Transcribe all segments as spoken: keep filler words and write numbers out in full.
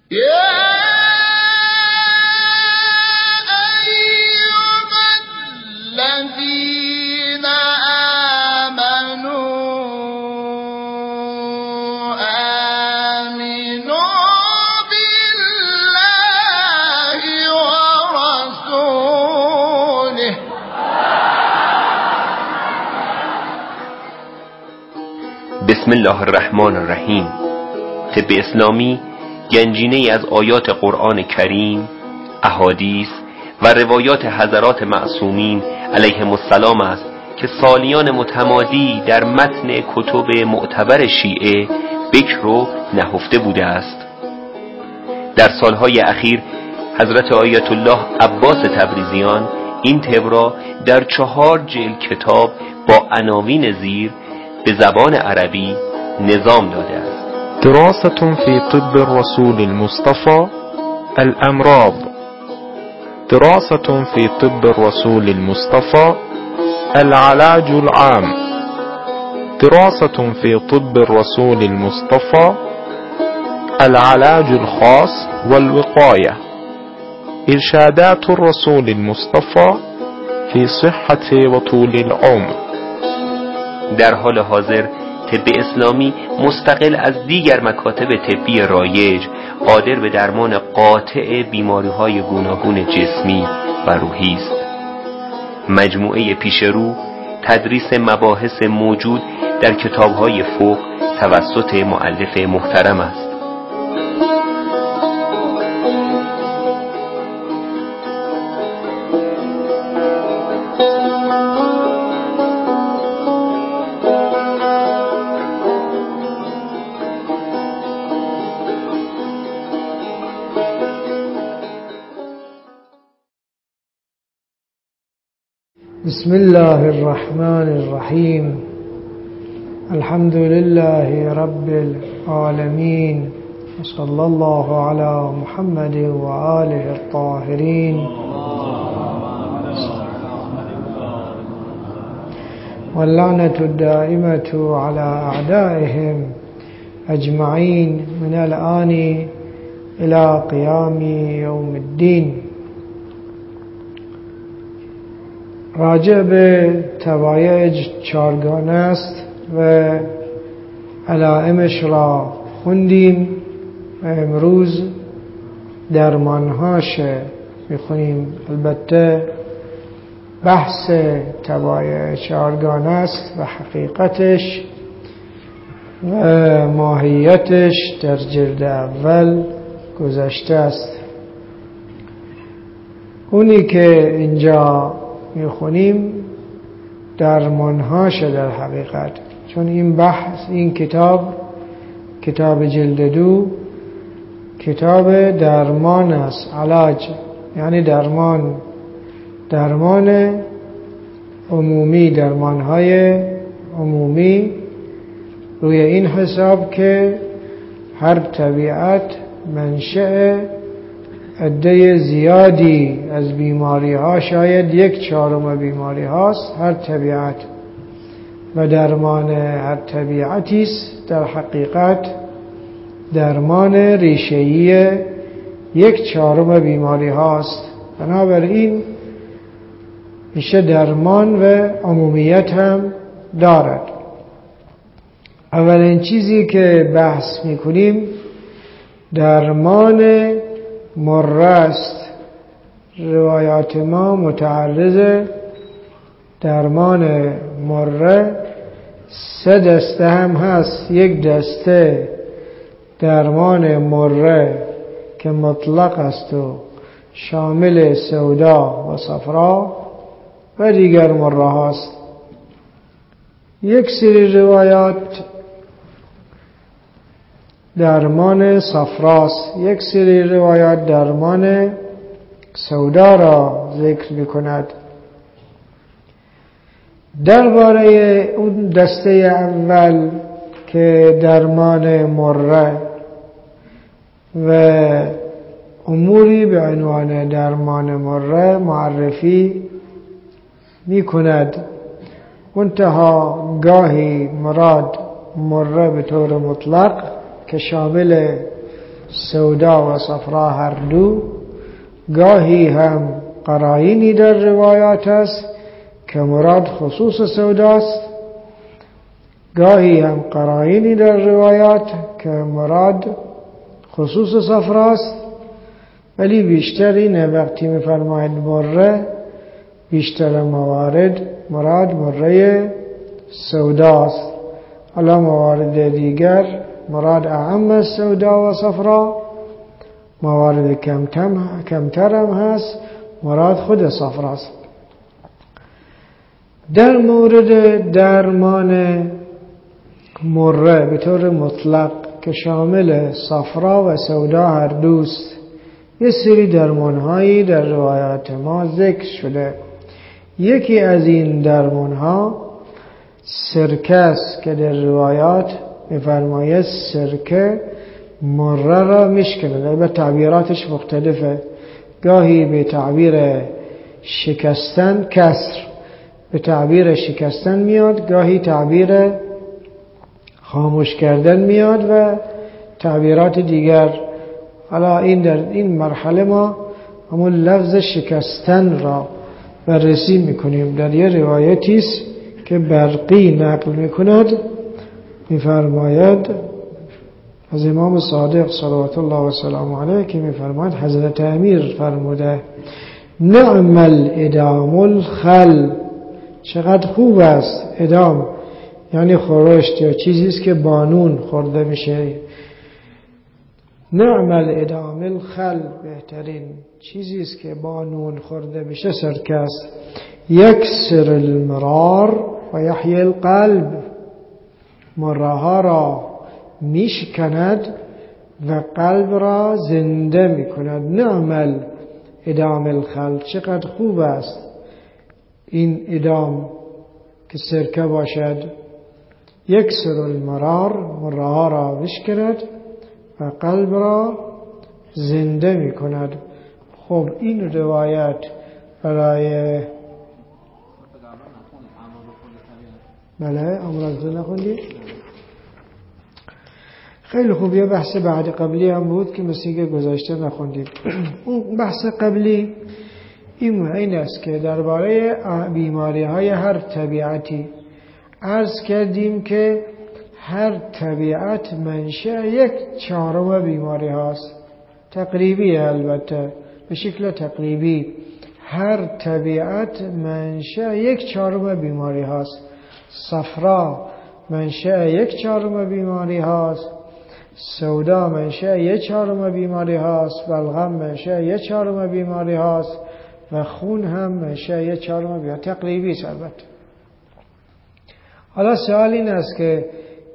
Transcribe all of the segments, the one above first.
بسم الله الرحمن الرحیم. طب اسلامی گنجینه‌ای از آیات قرآن کریم، احادیث و روایات حضرات معصومین علیهم السلام است که سالیان متمادی در متن کتب معتبر شیعه بکر و نهفته بوده است. در سالهای اخیر حضرت آیت الله عباس تبریزیان این طب را در چهار جلد کتاب با عناوین زیر به زبان عربی نظام داده است. دراسة في طب الرسول المصطفى الأمراض. دراسة في طب الرسول المصطفى العلاج العام. دراسة في طب الرسول المصطفى العلاج الخاص والوقاية. إرشادات الرسول المصطفى في صحة وطول العمر. در حال حاضر طب اسلامی مستقل از دیگر مکاتب طبی رایج قادر به درمان قاطع بیماری‌های گوناگون جسمی و روحی است. مجموعه پیشرو تدریس مباحث موجود در کتاب‌های فقه توسط مؤلف محترم است. بسم الله الرحمن الرحيم. الحمد لله رب العالمين، وصلى الله على محمد وآله الطاهرين، واللعنة الدائمة على أعدائهم أجمعين من الآن إلى قيام يوم الدين. راجع به توایج چارگانه است و علائمش را خوندیم و امروز درمانهاش میخونیم. البته بحث توایج چارگانه است و حقیقتش و ماهیتش در جلد اول گذشته است. اونی که اینجا میخونیم درمانهاش در حقیقت، چون این بحث این کتاب کتاب جلد دو کتاب درمان است، علاج یعنی درمان درمان عمومی، درمانهای عمومی روی این حساب که هر طبیعت منشأ عده زیادی از بیماری ها، شاید یک چهارم بیماری هاست هر طبیعت، و درمان هر طبیعتی است در حقیقت درمان ریشه‌ای یک چهارم بیماری هاست. بنابراین میشه درمان و عمومیت هم دارد. اولین چیزی که بحث میکنیم درمان مره است. روایات ما متعرض درمان مره سه دسته هم هست. یک دسته درمان مره که مطلق است و شامل سودا و صفرا و دیگر مره هاست. یک سری روایات درمان صفراست، یک سری روایات درمان سودا را ذکر می‌کند. درباره اون دسته اول که درمان مره و اموری به عنوان درمان مره معرفی می‌کند، منتها گاهی مراد مره به طور مطلق که شامل سودا و صفرا هر دو، گاهی هم قرائنی در روایات است که مراد خصوص سوداست، گاهی هم قرائنی در روایات که مراد خصوص صفراست، ولی بیشتر اینه وقتی میفرماید مره، بیشتر موارد مراد مره سوداست. حالا موارد دیگر مراد اعم از سودا و صفرا، موارد کمتر هم هست مراد خود صفراست. در مورد درمان مره به طور مطلق که شامل صفرا و سودا هر دوست، یه سری درمانهایی در روایات ما ذکر شده. یکی از این درمانها سرکه است که در روایات می‌فرماید سرکه مره را میشکند. به تعبیراتش مختلفه، گاهی به تعبیر شکستن، کسر به تعبیر شکستن میاد، گاهی تعبیر خاموش کردن میاد و تعبیرات دیگر. حالا این در این مرحله ما همون لفظ شکستن را بررسی میکنیم. در یه روایتی است که برقی نقل میکند، میفرماید از امام صادق صلوات الله و سلام علیه که میفرماید حضرت امیر فرموده نعم الادام الخل، چقدر خوب است. ادام یعنی خورشت یا چیزی است که بانون خورده میشه. نعم الادام الخل، بهترین چیزی است که بانون خورده میشه سرکه است. یکسر المرار و یحیی القلب، مرها را میشکند و قلب را زنده میکند. نعم الادام الخل، چقدر خوب است این ادام که سرکه باشد. یکسر المرار، مرها را میشکند و قلب را زنده می کند. خب این روایت برای بله امراض نخوندی؟ خیلی خوب. یه بحث بعد قبلی هم بود که مثل که گذاشته نخوندید. اون بحث قبلی این این است که درباره بیماری های هر طبیعتی عرض کردیم که هر طبیعت منشأ یک چهارم بیماری هاست. تقریبی، البته به شکل تقریبی هر طبیعت منشأ یک چهارم بیماری هاست. صفرا منشأ یک چهارم بیماری هاست، سودا منشأ یک چهارم بیماری هاست، بلغم منشأ یک چهارم بیماری هاست و خون هم منشأ یک چهارم بیماری. تقریبی است البته. حالا سوال این است که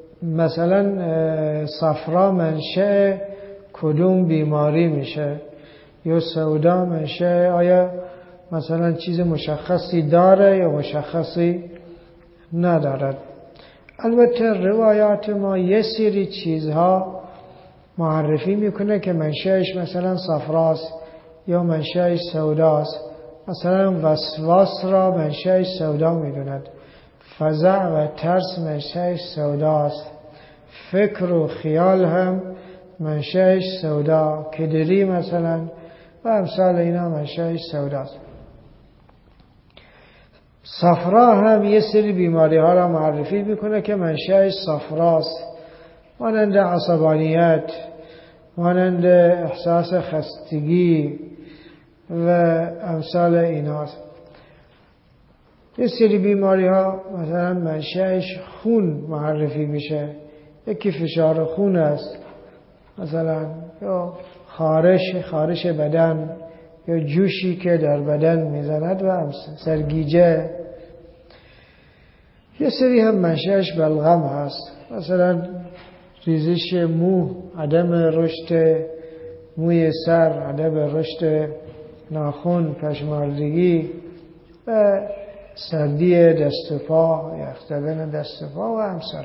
مثلا صفرا منشأ کدوم بیماری میشه یا سودا منشأ، آیا مثلا چیز مشخصی داره یا مشخصی ندارد؟ البته روایات ما یه سری چیزها معرفی میکنه که منشأش مثلا صفراست یا منشأش سوداست. مثلا وسواس را منشأش سودا میدوند، فزع و ترس منشأش سوداست، فکر و خیال هم منشأش سودا، کدری مثلا و امثال اینا منشأش سوداست. صفرا هم یه سری بیماری ها را معرفی میکنه که منشأش صفراست، مانند عصبانیت، مانند احساس خستگی و امثال ایناست. یه سری بیماری ها مثلا منشأش خون معرفی میشه، یکی فشار خون است مثلا، یا خارش خارش بدن، یا جوشی که در بدن میزند و سرگیجه. یه سری هم منشأش بلغم هست، مثلا ریزش مو، عدم رشد موی سر، عدم رشد ناخن، پشماردگی و سردی دست و پا، یخ زدن دست و پا و امثال.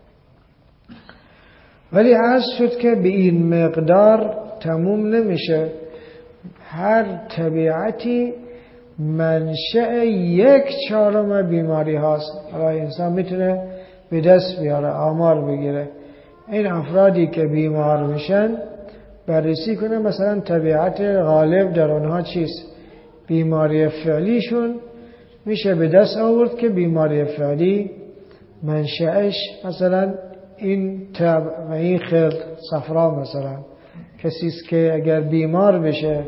ولی عرض شد که به این مقدار تموم نمیشه. هر طبیعتی منشأ یک چهارم بیماری هاست. حالا انسان میتونه به دست بیاره، آمار بگیره. این افرادی که بیمار میشن بررسی کنه مثلا طبیعت غالب در اونها چیست. بیماری فعلیشون میشه به دست آورد که بیماری فعلی منشأش مثلا این تب و این خلط صفرا، مثلا کسی است که اگر بیمار بشه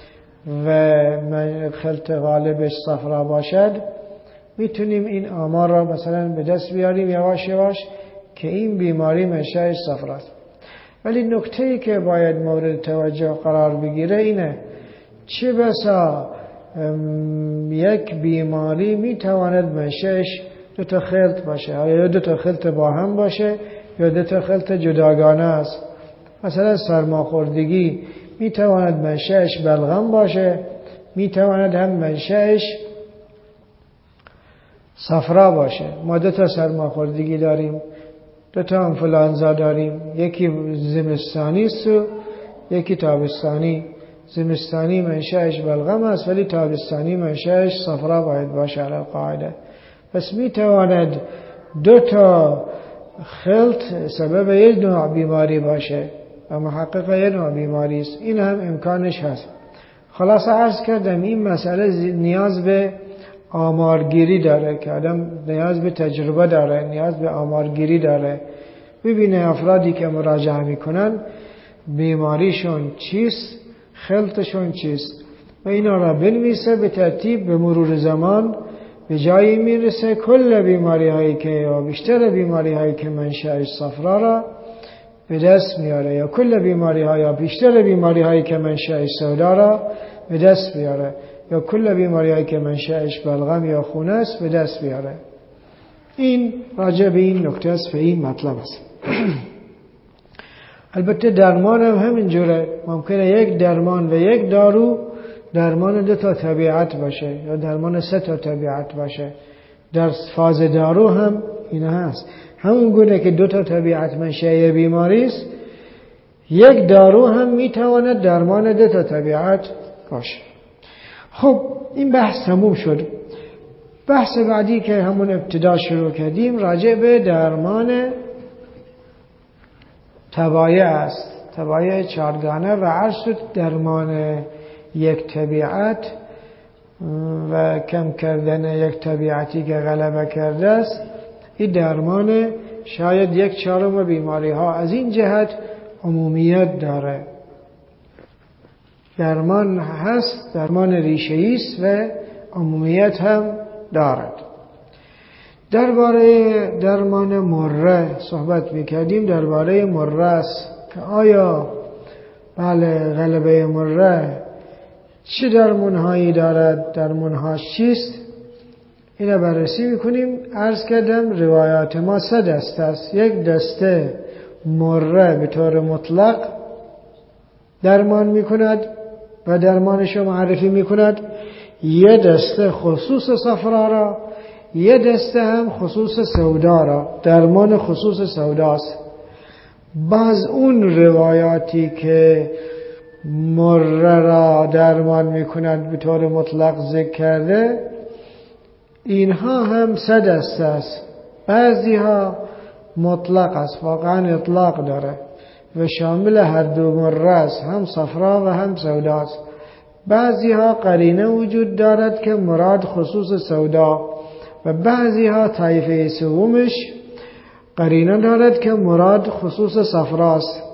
و خلط غالبش صفرا باشد، میتونیم این آمار را مثلا به دست بیاریم یواش یواش که این بیماری منشأش صفراست. ولی نکته‌ای که باید مورد توجه قرار بگیره اینه چه بسا یک بیماری میتواند منشأش دو تا خلط باشه، یا دو تا خلط با هم باشه یا دو تا خلط جداگانه است. مثلا سرماخوردگی میتواند منشأش بلغم باشه، میتواند هم منشأش صفرا باشه. ما دو تا سرماخوردگی داریم، دو تا انفلانزا داریم، یکی زمستانی است و یکی تابستانی. زمستانی منشأش بلغم است ولی تابستانی منشأش صفرا باید باشه علی القاعده. پس میتواند دو تا خلط سبب یک نوع بیماری باشه و محقق یک نوع بیماری است. این هم امکانش هست. خلاصه عرض کردم این مسئله نیاز به آمارگیری داره که آدم نیاز به تجربه داره، نیاز به آمارگیری داره، ببینه افرادی که مراجعه میکنن بیماریشون چیست، خلطشون چیست و اینا را بنویسه به ترتیب. به مرور زمان به جایی میرسه کل بیماری هایی که یا بیشتر بیماری هایی که منشأش صفرا را به دست میاره، یا کل بیماری ها یا بیشتر بیماری هایی که منشأش سودا را به دست بیاره، یا کل بیماری هایی که منشأش بلغم یا خون است به دست بیاره. این راجع به این نکته است و این مطلب است. البته درمان هم همینجوره. ممکنه یک درمان و یک دارو درمان دو تا طبیعت باشه یا درمان سه تا طبیعت باشه. در فاز دارو هم این هست. همون گونه که دو تا طبیعت منشأ بیماری است، یک دارو هم میتواند درمان دو تا طبیعت باشه. خب این بحث تموم شد. بحث بعدی که همون ابتدا شروع کردیم راجع به درمان تبایع است. تبایع چارگانه و عرض شد درمان یک طبیعت و کم کردن یک طبیعتی که غلبه کرده است، این درمان شاید یک چهارم بیماری ها از این جهت عمومیت داره. درمان هست، درمان ریشه‌ای است و عمومیت هم دارد. درباره درمان مره صحبت میکردیم. درباره مره است که آیا بله غلبه مره چه درمانهایی دارد، درمانهاش چیست، اینو بررسی میکنیم. عرض کردم روایات ما سه دسته است. یک دسته مره به طور مطلق درمان میکند و درمانش رو معرفی میکند، یه دسته خصوص صفرا را، یه دسته هم خصوص سودا را، درمان خصوص سوداست. بعض اون روایاتی که مره را درمان میکند به طور مطلق ذکر کرده، اینها هم سه دسته است. بعضی ها مطلق است، واقعا اطلاق داره و شامل هر دو مره است، هم صفرا و هم سوداست. بعضی ها قرینه وجود دارد که مراد خصوص سودا و بعضی ها طایفه سومش قرینه دارد که مراد خصوص صفراست.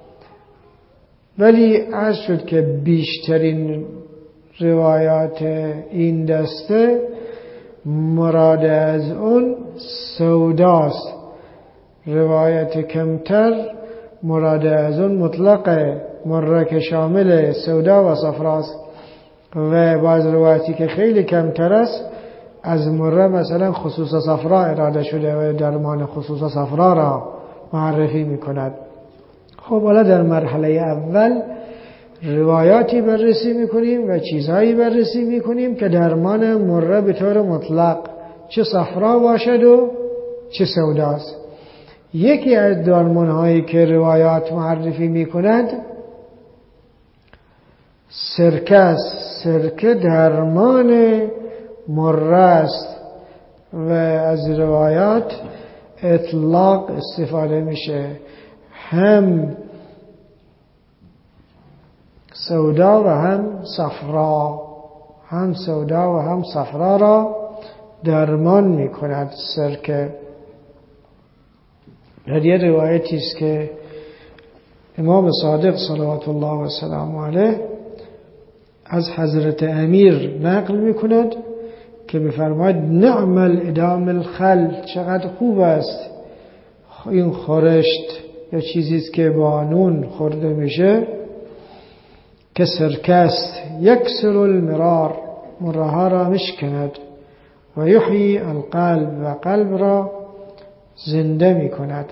ولی عرض شد که بیشترین روایات این دسته مراد از اون سوداست. روایت کمتر مراد از اون مطلق مره که شامل سودا و صفراست و بعض روایتی که خیلی کمتر است از مره مثلا خصوص صفرا اراده شده و درمان خصوص صفرا را معرفی میکند. خب حالا در مرحله اول روایاتی بررسی میکنیم و چیزهایی بررسی میکنیم که درمان مره به طور مطلق چه صفرا باشد و چه سوداست. یکی از درمانهایی که روایات معرفی میکند سرکه است. سرکه درمان مره است و از روایات اطلاق استفاده میشه، هم سودا و هم صفرا، هم سودا و هم صفرا را درمان می کند سرکه. در یه روایتی است که امام صادق صلوات الله و سلام علیه از حضرت امیر نقل می کند که می‌فرماید نعم الادام الخل، چقدر خوب است این خورشت یا چیزی است که با نون خورده میشه که سرکه است، یکسر المرار، مره ها را میشکند و یحیی القلب، و قلب را زنده میکند.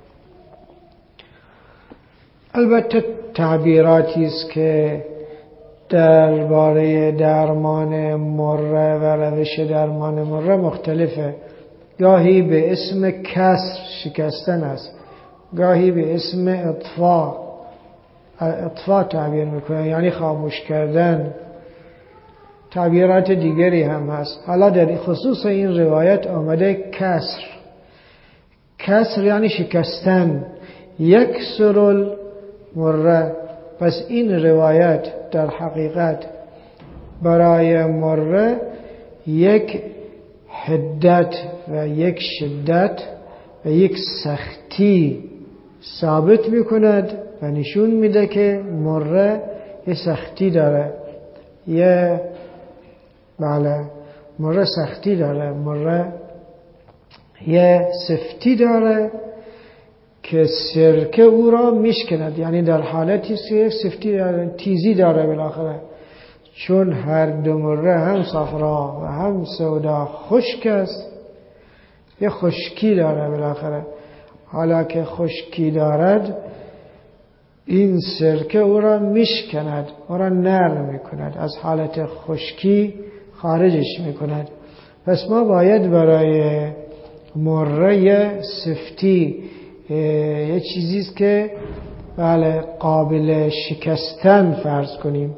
البته تعبیراتی است که درباره درمان مره و روش درمان مره مختلفه. گاهی به اسم کسر شکستن است، گاهی به اسم اطفاء اطفاء تعبیر میکنه، یعنی خاموش کردن. تعبیرات دیگری هم هست. حالا در خصوص این روایت آمده کسر. کسر یعنی شکستن، یکسر المره. پس این روایت در حقیقت برای مره یک حدت و یک شدت و یک سختی ثابت میکند و نشون میده که مره یه سختی داره، یه بله مره سختی داره، مره یه سفتی داره که سرکه او را میشکند، یعنی در حالتی که سفتی داره، تیزی داره بالاخره. چون هر دو مره هم صفرا و هم سودا خشک است، یه خشکی داره بالاخره. حالا که خشکی دارد این سرکه او را میشکند، او را نرم میکند، از حالت خشکی خارجش میکند. پس ما باید برای مره سفتی، یه چیزیست که بله قابل شکستن فرض کنیم،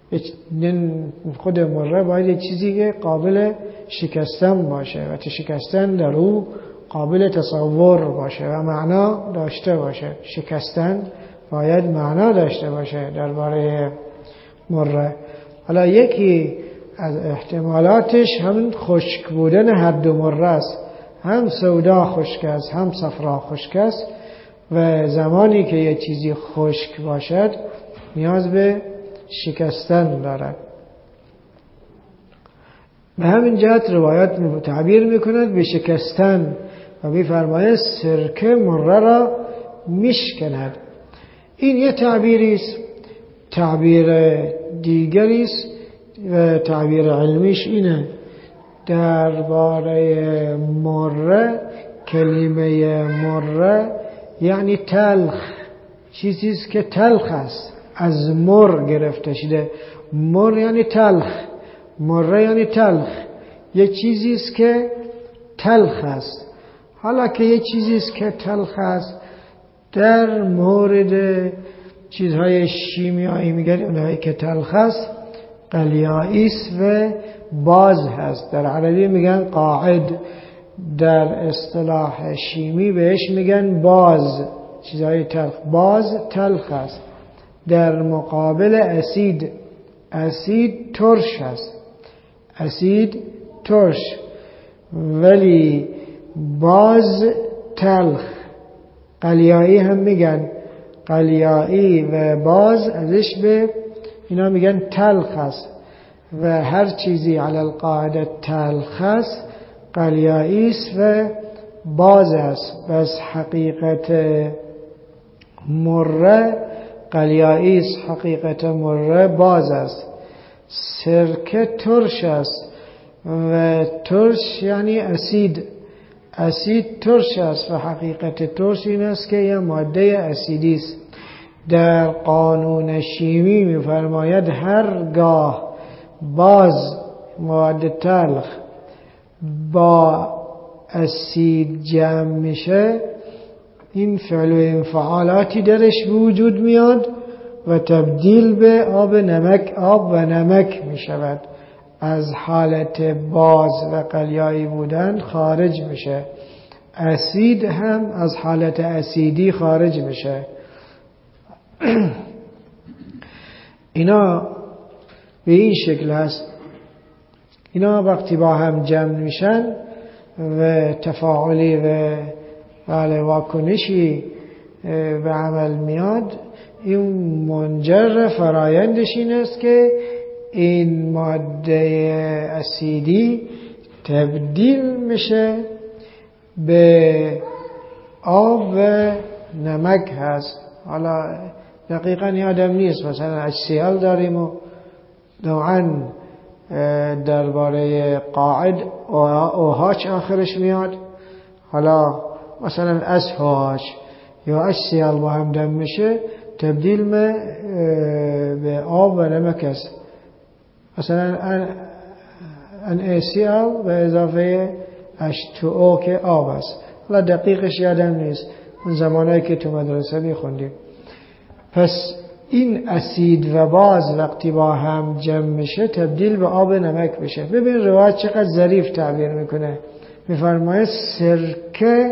خود مره باید یه چیزی که قابل شکستن باشه و شکستن در او قابل تصور باشه و معنا داشته باشه. شکستن باید معنا داشته باشه درباره مره. حالا یکی از احتمالاتش همین خشک بودن هر دو مره است، هم سودا خشک است هم صفرا خشک است، و زمانی که یه چیزی خشک باشد نیاز به شکستن دارد. به همین جهت روایت تعبیر میکند به شکستن و میفرماید سرکه مره را میشکند. این یه تعبیری است. تعبیر دیگری است و تعبیر علمیش اینه. درباره مره، کلمه مره یعنی تلخ، چیزی است که تلخ است، از مر گرفته شده. مر یعنی تلخ، مره یعنی تلخ، یه چیزی است که تلخ است. حالا که یه چیزی است که تلخ است، در مورد چیزهای شیمیایی میگن اونایی که تلخ است قلیایی است و باز هست. در عربی میگن قاعد، در اصطلاح شیمی بهش میگن باز. چیزهای تلخ، باز تلخ است. در مقابل اسید، اسید ترش است، اسید ترش، ولی باز تلخ. قلیایی هم میگن، قلیایی و باز ازش به اینا میگن تلخ است، و هر چیزی علی القاعده تلخ است قلیایی است و باز است. بس حقیقت مره قلیایی است، حقیقت مره باز است. سرکه ترش است و ترش یعنی اسید، اسید ترش است و حقیقت ترش این است که یه ماده اسیدی است. در قانون شیمی می‌فرماید هرگاه باز مواد تلخ با اسید جمع میشه این فعل و انفعالاتی درش وجود میاد و تبدیل به آب نمک آب و نمک میشود. از حالت باز و قلیایی بودن خارج میشه. اسید هم از حالت اسیدی خارج میشه. اینا به این شکل هست. اینا وقتی با هم جمع میشن و تفاعلی و بله واکنشی به عمل میاد، این منجر فرایندش این است که این ماده اسیدی تبدیل میشه به آب و نمک هست. حالا دقیقا یادم نیست، مثلا اچ سی ال داریم و نوعا درباره قاعد اوهاچ آخرش میاد. حالا مثلا اس هاچ یا اچ سی ال با هم دم میشه تبدیل به آب و نمک است. مثلا ان ای سی ال به اضافه اچ تو او که آب است. حالا دقیقش یادم نیست، اون زمانهایی که تو مدرسه میخوندیم. پس این اسید و باز وقتی با هم جمع میشه تبدیل به آب نمک بشه. ببین روایت چقدر ظریف تعبیر میکنه. میفرماید سرکه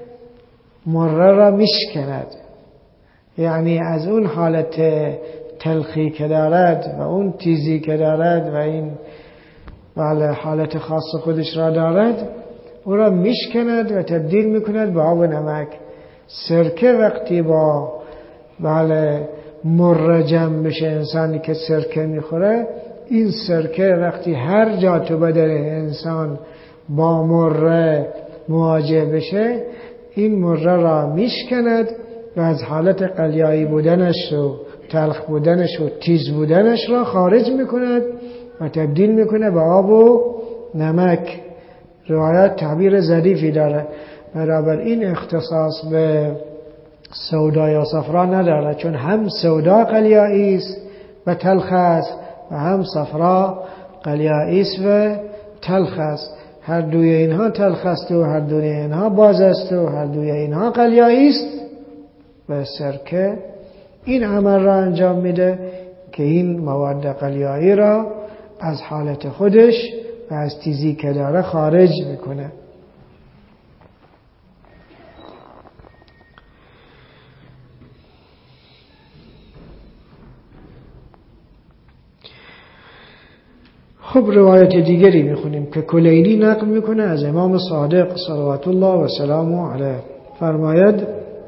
مره را میشکند، یعنی از اون حالت تلخی که دارد و اون تیزی که دارد و این بله حالت خاص خودش را دارد، او را میشکند و تبدیل میکند به آب نمک. سرکه وقتی با بله مره جمع بشه، انسانی که سرکه میخوره، این سرکه وقتی هر جا تو بدن انسان با مره مواجه بشه، این مره را میشکند و از حالت قلیایی بودنش و تلخ بودنش و تیز بودنش را خارج میکند و تبدیل میکنه به آب و نمک. روایت تعبیر ظریفی داره. برابر این اختصاص به سودا یا صفرا نداره، چون هم سودا قلیایی است و تلخ است و هم صفرا قلیایی است و تلخ است. هر دوی اینها تلخ است و هر دوی اینها باز است و هر دوی اینها قلیایی است و سرکه این عمل را انجام میده که این مواد قلیایی را از حالت خودش و از تیزی که داره خارج میکنه. خب روایت دیگری میخونیم که کلینی نقل میکنه از امام صادق صلوات الله و سلامه علیه. فرماید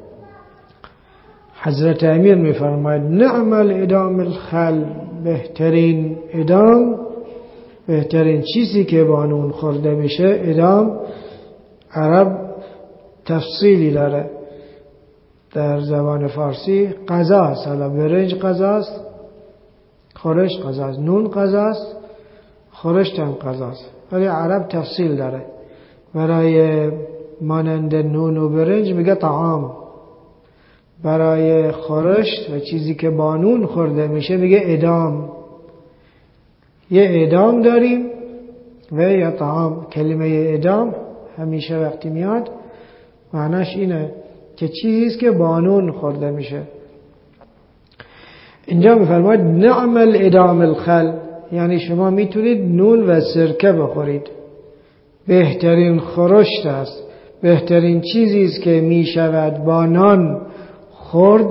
حضرت امیر میفرماید نعم الادام الخل، بهترین ادام، بهترین چیزی که با نون خورده میشه. ادام عرب تفصیلی داره، در زبان فارسی غذا است. حالا برنج غذا است، خورش غذا است، نون غذا است، خورشت هم غذا است، ولی عرب تفصیل داره. برای مانند نون و برنج میگه طعام، برای خورشت و چیزی که با نون خورده میشه میگه ادام. یه ادام داریم و یه طعام. کلمه ادام همیشه وقتی میاد معناش اینه که چیزی که با نون خورده میشه. اینجا میفرماید نعم الادام الخل، یعنی شما میتونید نون و سرکه بخورید. بهترین خورشت است، بهترین چیزی است که میشود با نان خورد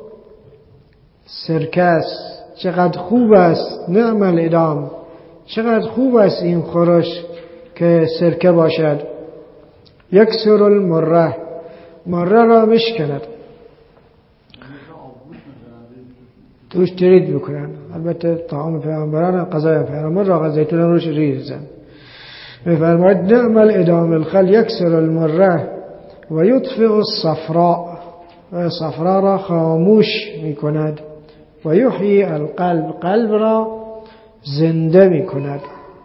سرکه است. چقدر خوب است، نعم الادام، چقدر خوب است این خورش که سرکه باشد. یکسر المره، مره را مشکند، توش ترید بکنن. البته طعام پیامبران غذای پیامبر را زیتون روش ریزن. میفرماید نعم الادام الخل یکسر المره و یطفئ الصفراء، و صفرا را خاموش میکند. و یحیی القلب، قلب را زنده میکند.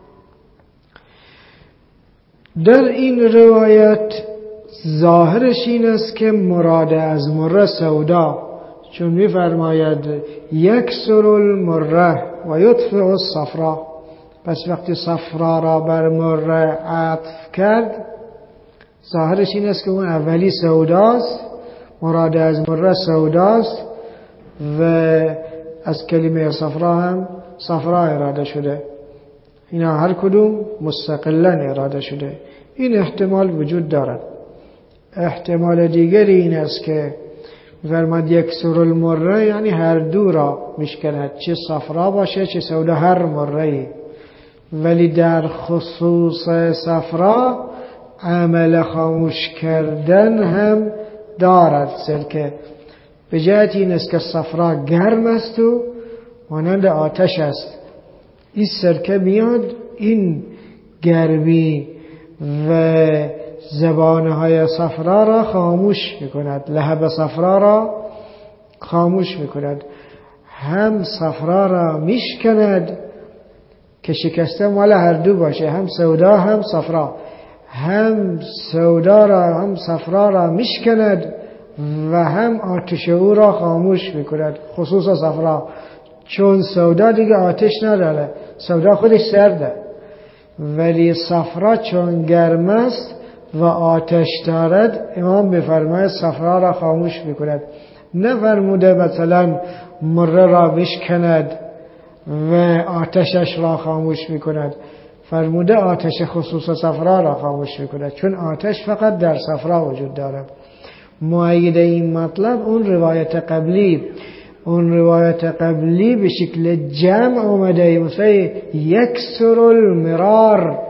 در این روایت ظاهرش این است که مراد از مره سودا، چون میفرماید یکسر المره و یطفئ الصفرا. پس وقتی صفرا را بر مره عطف کرد، ظاهرش این است که اون اولی سوداست، مراد از مره سوداست و از کلمه صفرا هم صفرا اراده شده. اینا هر کدوم مستقلا اراده شده. این احتمال وجود دارد. احتمال دیگری این است که فرماد یکسر المره یعنی هر دو را میشکند، چه صفرا باشه چه سودا، هر مره. ولی در خصوص صفرا عمل خاموش کردن هم دارد سرکه، به جهت این است که صفرا گرم است و مانند آتش است. این سرکه میاد این گرمی و زبانهای صفرا را خاموش میکند، لهب صفرا را خاموش میکند، هم صفرا را میشکند که شکسته مال هر دو باشه، هم سودا هم صفرا، هم سودا را هم صفرا را میشکند و هم آتش او را خاموش میکند، خصوصا صفرا، چون سودا دیگه آتش نداره، سودا خودش سرده، ولی صفرا چون گرم است و آتش دارد، امام میفرماید صفرا را خاموش میکند. نفرموده مثلا مره را بشکند و آتشش را خاموش میکند، فرموده آتش خصوص صفرا را خاموش میکند، چون آتش فقط در صفرا وجود دارد. مؤید این مطلب اون روایت قبلی اون روایت قبلی به شکل جمع اومده، مثلا یکسر المرار،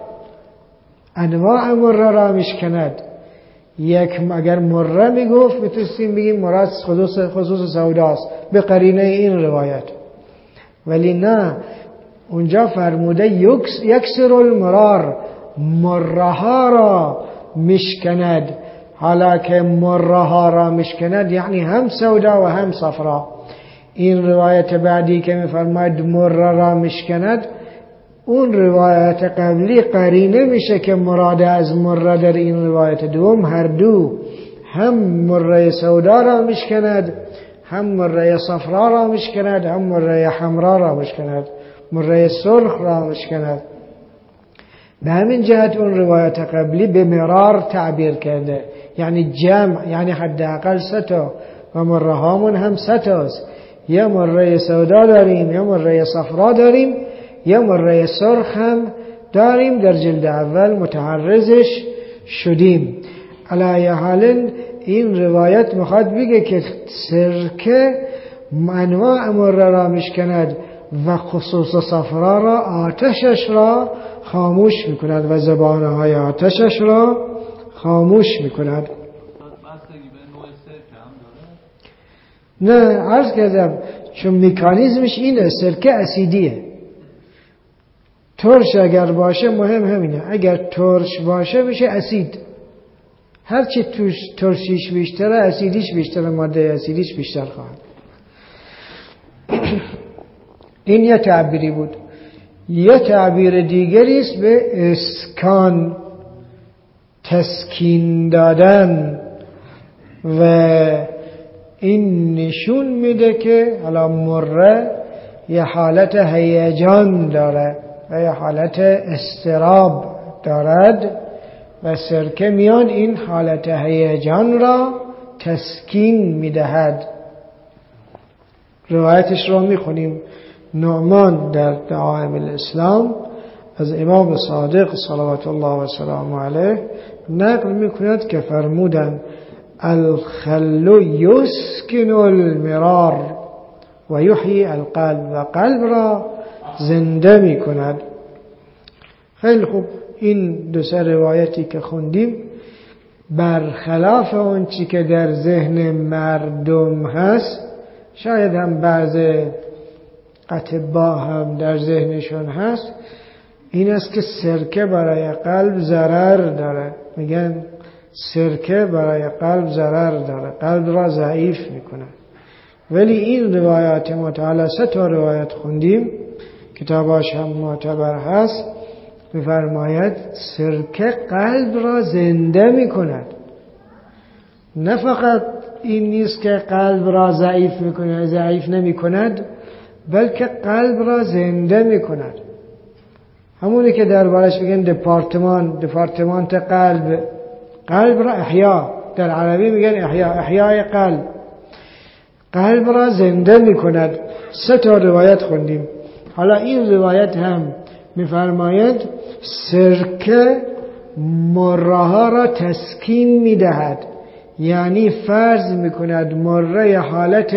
انواع مره را میشکند. یک اگر مره میگفت میتونستیم بگیم مراد خصوص خصوص سوداست به قرینه این روایت، ولی نه، اونجا فرموده یکسر المرار، مره ها را میشکند. حالا که مره ها را میشکند یعنی هم سودا و هم صفرا. این روایت بعدی که میفرماید مره را میشکند، اون روایت قبلی قرینه میشه که مراد از مره در این روایت دوم هر دو، هم مره سودا را میشکند، هم مره صفرا را میشکند، هم مره حمرا را میشکند، مره سرخ را میشکند. به همین جهت اون روایت قبلی به مرار تعبیر کرده، یعنی جمع، یعنی حداقل سه تا و مره هامون هم سه تاست، یا مره سودا داریم، یا مره صفرا داریم، یا مره سرخ هم داریم. در جلد اول متعرضش شدیم. علی حال این روایت میخواد بگه که سرکه انواع مره را میشکند و خصوص صفرا را، آتشش را خاموش میکند و زبانهای آتشش را خاموش میکند. نه عرض کردم چون مکانیزمش اینه، سرکه اسیدیه. ترش اگر باشه مهم همینه، اگر ترش باشه میشه اسید، هرچی توش ترشیش بیشتره اسیدیش بیشتره، ماده اسیدیش بیشتر خواهد. این یه تعبیری بود. یه تعبیر دیگری است به اسکان، تسکین دادن، و این نشون میده که حالا مره یه حالت هیجان داره و یه حالت استراب دارد و سرکه میان این حالت هیجان را تسکین میدهد. روایتش را میخونیم. نعمان در دعائم الاسلام از امام صادق صلوات الله و سلام علیه نقل میکند که فرمودند الخل یسکن المرار و یحیی القلب، و قلب را زنده میکند. خیلی خوب، این دو سه روایتی که خوندیم برخلاف اون چی که در ذهن مردم هست، شاید هم بعض اطباء هم در ذهنشون هست، این است که سرکه برای قلب ضرر داره. میگن سرکه برای قلب ضرر داره، قلب را ضعیف میکنه. ولی این روایات متعالی سه تا روایت خوندیم، کتاباش هم معتبر هست، میفرماید سرکه قلب را زنده میکند. نه فقط این نیست که قلب را ضعیف میکنه، ضعیف نمیکند، بلکه قلب را زنده میکند. همونی که دربارش میگن دپارتمان، دپارتمانت قلب، قلب را احیا، در عربی میگن احیا، احیای قلب، قلب را زنده میکند. سه تا روایت خوندیم. حالا این روایت هم میفرماید سرکه مره ها را تسکین میدهد، یعنی فرض میکند مره حالت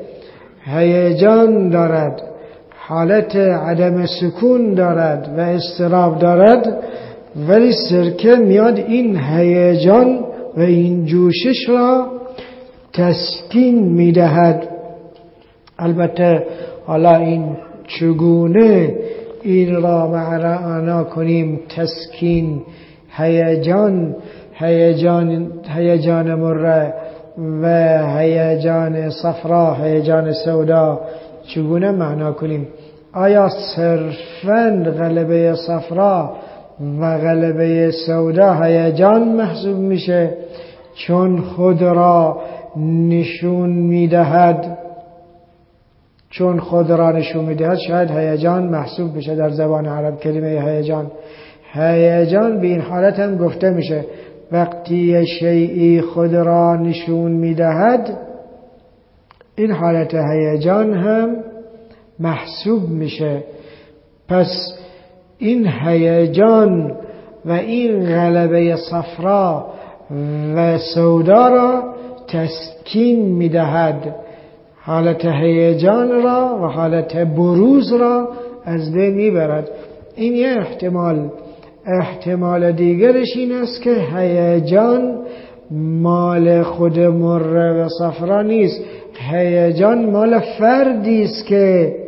هیجان دارد، حالت عدم سکون دارد و اضطراب دارد، ولی سرکه میاد این هیجان و این جوشش را تسکین میدهد. البته حالا این چگونه این را معنا کنیم، تسکین، هیجان، هیجان هیجان مره و هیجان صفرا، هیجان سودا، چگونه معنا کنیم؟ آیا صرفاً غلبه صفرا و غلبه سودا هیجان محسوب میشه چون خود را نشون میدهد؟ چون خود را نشون میدهد شاید هیجان محسوب بشه در زبان عرب. کلمه هیجان، هیجان به این حالت هم گفته میشه وقتی شیئی خود را نشون میدهد، این حالت هیجان هم محسوب میشه. پس این هیجان و این غلبه صفرا و سودا را تسکین میدهد، حالت هیجان را و حالت بروز را از بین میبرد. این یه احتمال. احتمال دیگرش این است که هیجان مال خود مره و صفرا نیست، هیجان مال فردی است که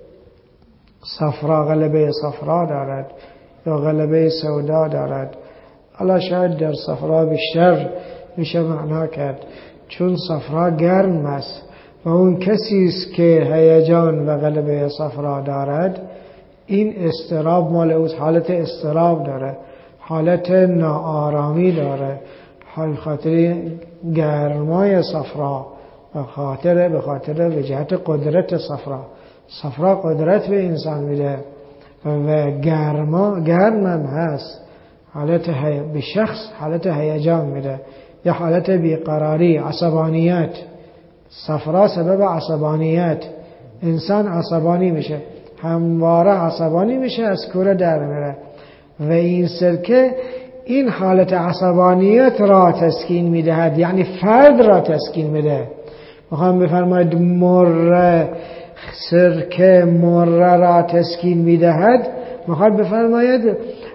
صفرا غلبه صفرا دارد یا غلبه سودا دارد. حالا شاید در صفرا بیشتر میشه معنا کرد چون صفرا گرم است و اون کسی است که هیجان و غلبه صفرا دارد، این اضطراب مال اوست، حالت اضطراب داره، حالت ناآرامی داره، حال خاطر گرمای صفرا و خاطر به خاطر به جهت قدرت صفرا. صفرا قدرت به انسان میده و گرما گرمم هست، حالت هی... به شخص حالت هیجان میده یا حالت بیقراری، عصبانیت. صفرا سبب عصبانیت، انسان عصبانی میشه، همواره عصبانی میشه، از کوره در میره و این سرکه این حالت عصبانیت را تسکین میدهد، یعنی فرد را تسکین میده. میخوام بفرماید مره، سرکه مره را تسکین میدهد، میخواد بفرماید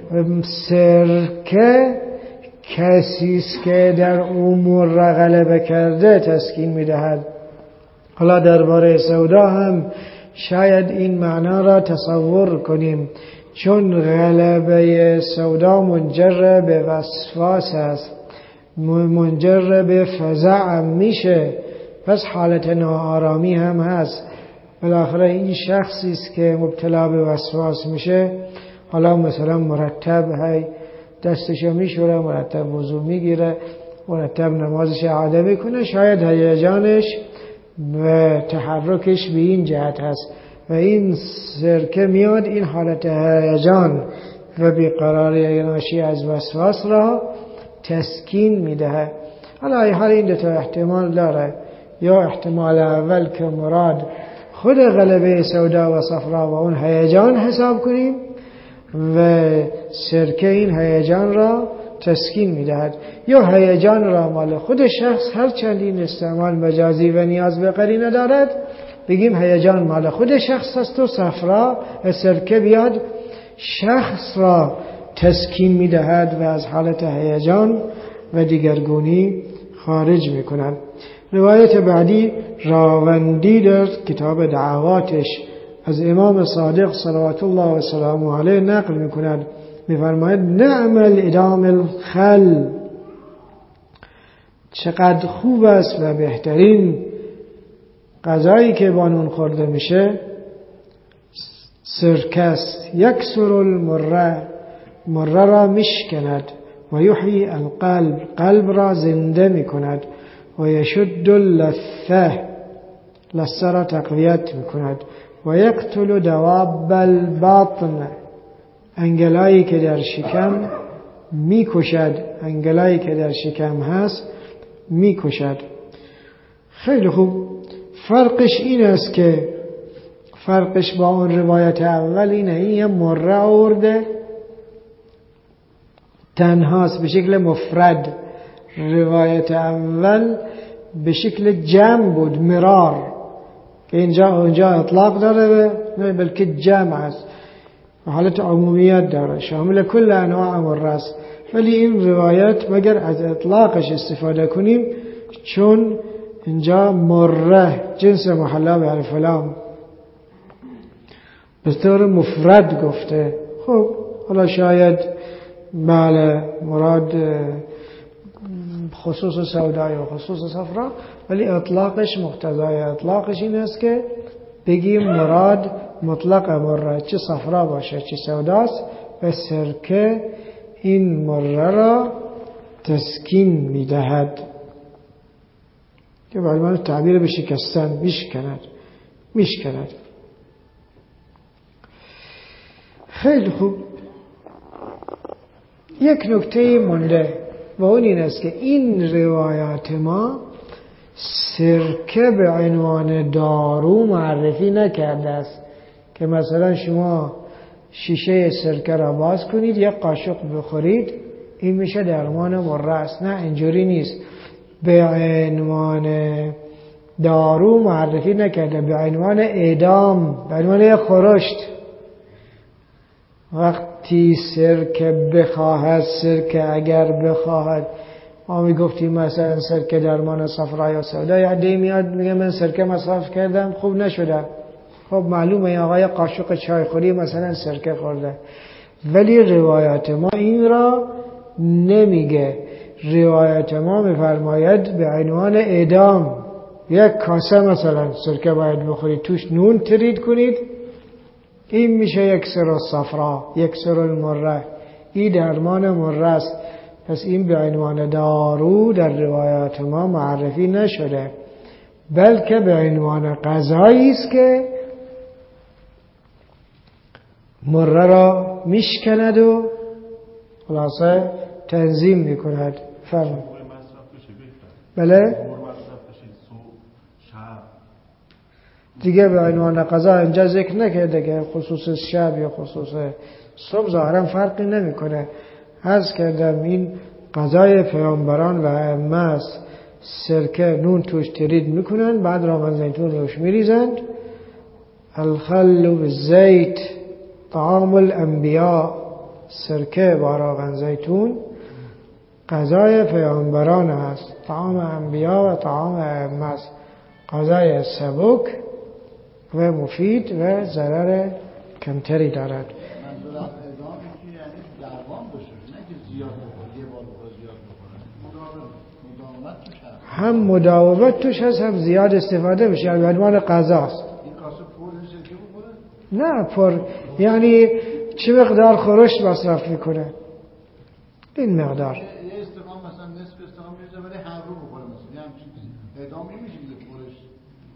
سرکه کسی است که در امور را غلبه کرده تسکین میدهد. حالا درباره سودا هم شاید این معنا را تصور کنیم، چون غلبه سودا منجر به وسواس است، منجر به فزع میشه، پس حالت ناآرامی هم هست. بالاخره این شخصی است که مبتلا به وسواس میشه، حالا مثلا مرتب هی دستشو میشوره، مرتب وضو میگیره، مرتب نمازش اعاده میکنه، شاید هیجانش و تحرکش به این جهت هست و این سرکه میاد این حالت هیجان و بیقراری ناشی از وسواس را تسکین میده. حالا ای حال این دو تا احتمال داره، یا احتمال اول که مراد خود غلبه سودا و صفرا و اون هیجان حساب کنیم و سرکه این هیجان را تسکین میدهد، یا هیجان را مال خود شخص، هر چند این استعمال مجازی و نیاز به قرینه دارد، بگیم هیجان مال خود شخص است و صفرا سرکه بیاد شخص را تسکین میدهد و از حالت هیجان و دیگرگونی خارج میکند. روایت بعدی راوندی در کتاب دعواتش از امام صادق صلوات الله و سلامه علیه نقل میکند، میفرماید نعم الادام الخل، چقدر خوب است و بهترین غذایی که با نون خورده میشه سرکه است. یکسر المره، مره را میشکند و یحیی القلب، قلب را زنده میکند و یشد اللثه، لثه را تقویت میکند و یقتل دواب الباطن، انگلایی که در شکم میکشد، انگلایی که در شکم هست میکشد. خیلی خوب. فرقش این است که فرقش با اون روایت اول اینه، این یه مره آورده تنهاست به شکل مفرد، روایت اول به شکل جمع بود، مرار، که اینجا اونجا اطلاق داره، نه بلکه جمع است، حالت عمومیت داره، شامل کل انواع مره است. ولی این روایت مگر از اطلاقش استفاده کنیم، چون اینجا مره جنس محلا به الف لام به طور مفرد گفته. خب حالا شاید بله مراد خصوص سودای و خصوص صفرا، ولی اطلاقش مقتضای اطلاقش این است که بگیم مراد مطلق مره، چه صفرا باشه چه سوداست، و سرکه این مره را تسکین میدهد، که به عنوان تعبیر به شکستن، میشکند میشکند. خیلی خوب. یک نکته مونده و اون این است که این روایات ما سرکه به عنوان دارو معرفی نکرده است، که مثلا شما شیشه سرکه را باز کنید یک قاشق بخورید این میشه درمان مره است. نه، اینجوری نیست. به عنوان دارو معرفی نکرده، به عنوان اعدام، به عنوان یک خورشت. وقتی سرکه بخواهد، سرکه اگر بخواهد، ما میگفتیم مثلا سرکه درمان صفرا یا سودا، یا عده میاد میگه من سرکه مصرف کردم خوب نشده. خب معلومه این آقای قاشق چای خوری مثلا سرکه خورده، ولی روایت ما این را نمیگه. روایت ما میفرماید به عنوان اعدام، یک کاسه مثلا سرکه باید بخورید، توش نون ترید کنید، این میشه یک سر صفرا، یک سر المره، این درمان مره است. پس این به عنوان دارو در روایات ما معرفی نشده، بلکه به عنوان غذایی است که مره را میشکند و خلاصه تنظیم میکند. فرم بله دیگه به عنوان غذا اینجا ذکر نکرده که خصوص شب یا خصوص صبح، ظاهرا فرقی نمیکنه. عرض کردم این غذای پیامبران و ائمه است. سرکه نون توش ترید میکنن، بعد روغن زیتون روش میریزند. الخل و الزیت طعام الانبیاء، سرکه با روغن زیتون غذای پیامبران است، طعام انبیاء و طعام ائمه است. غذای سبک و مفید و ضرر کمتری دارد. هم مداومت توش هست، هم زیاد استفاده میشه، به عنوان غذاست. نه پر، یعنی چه مقدار خورشت مصرف میکنه این مقدار. یه استقام مثلا نصف استقام میشه ولی هر رو بخوره مثلا یه همچین چیزی اعدام نمیشه دیگه خورشت.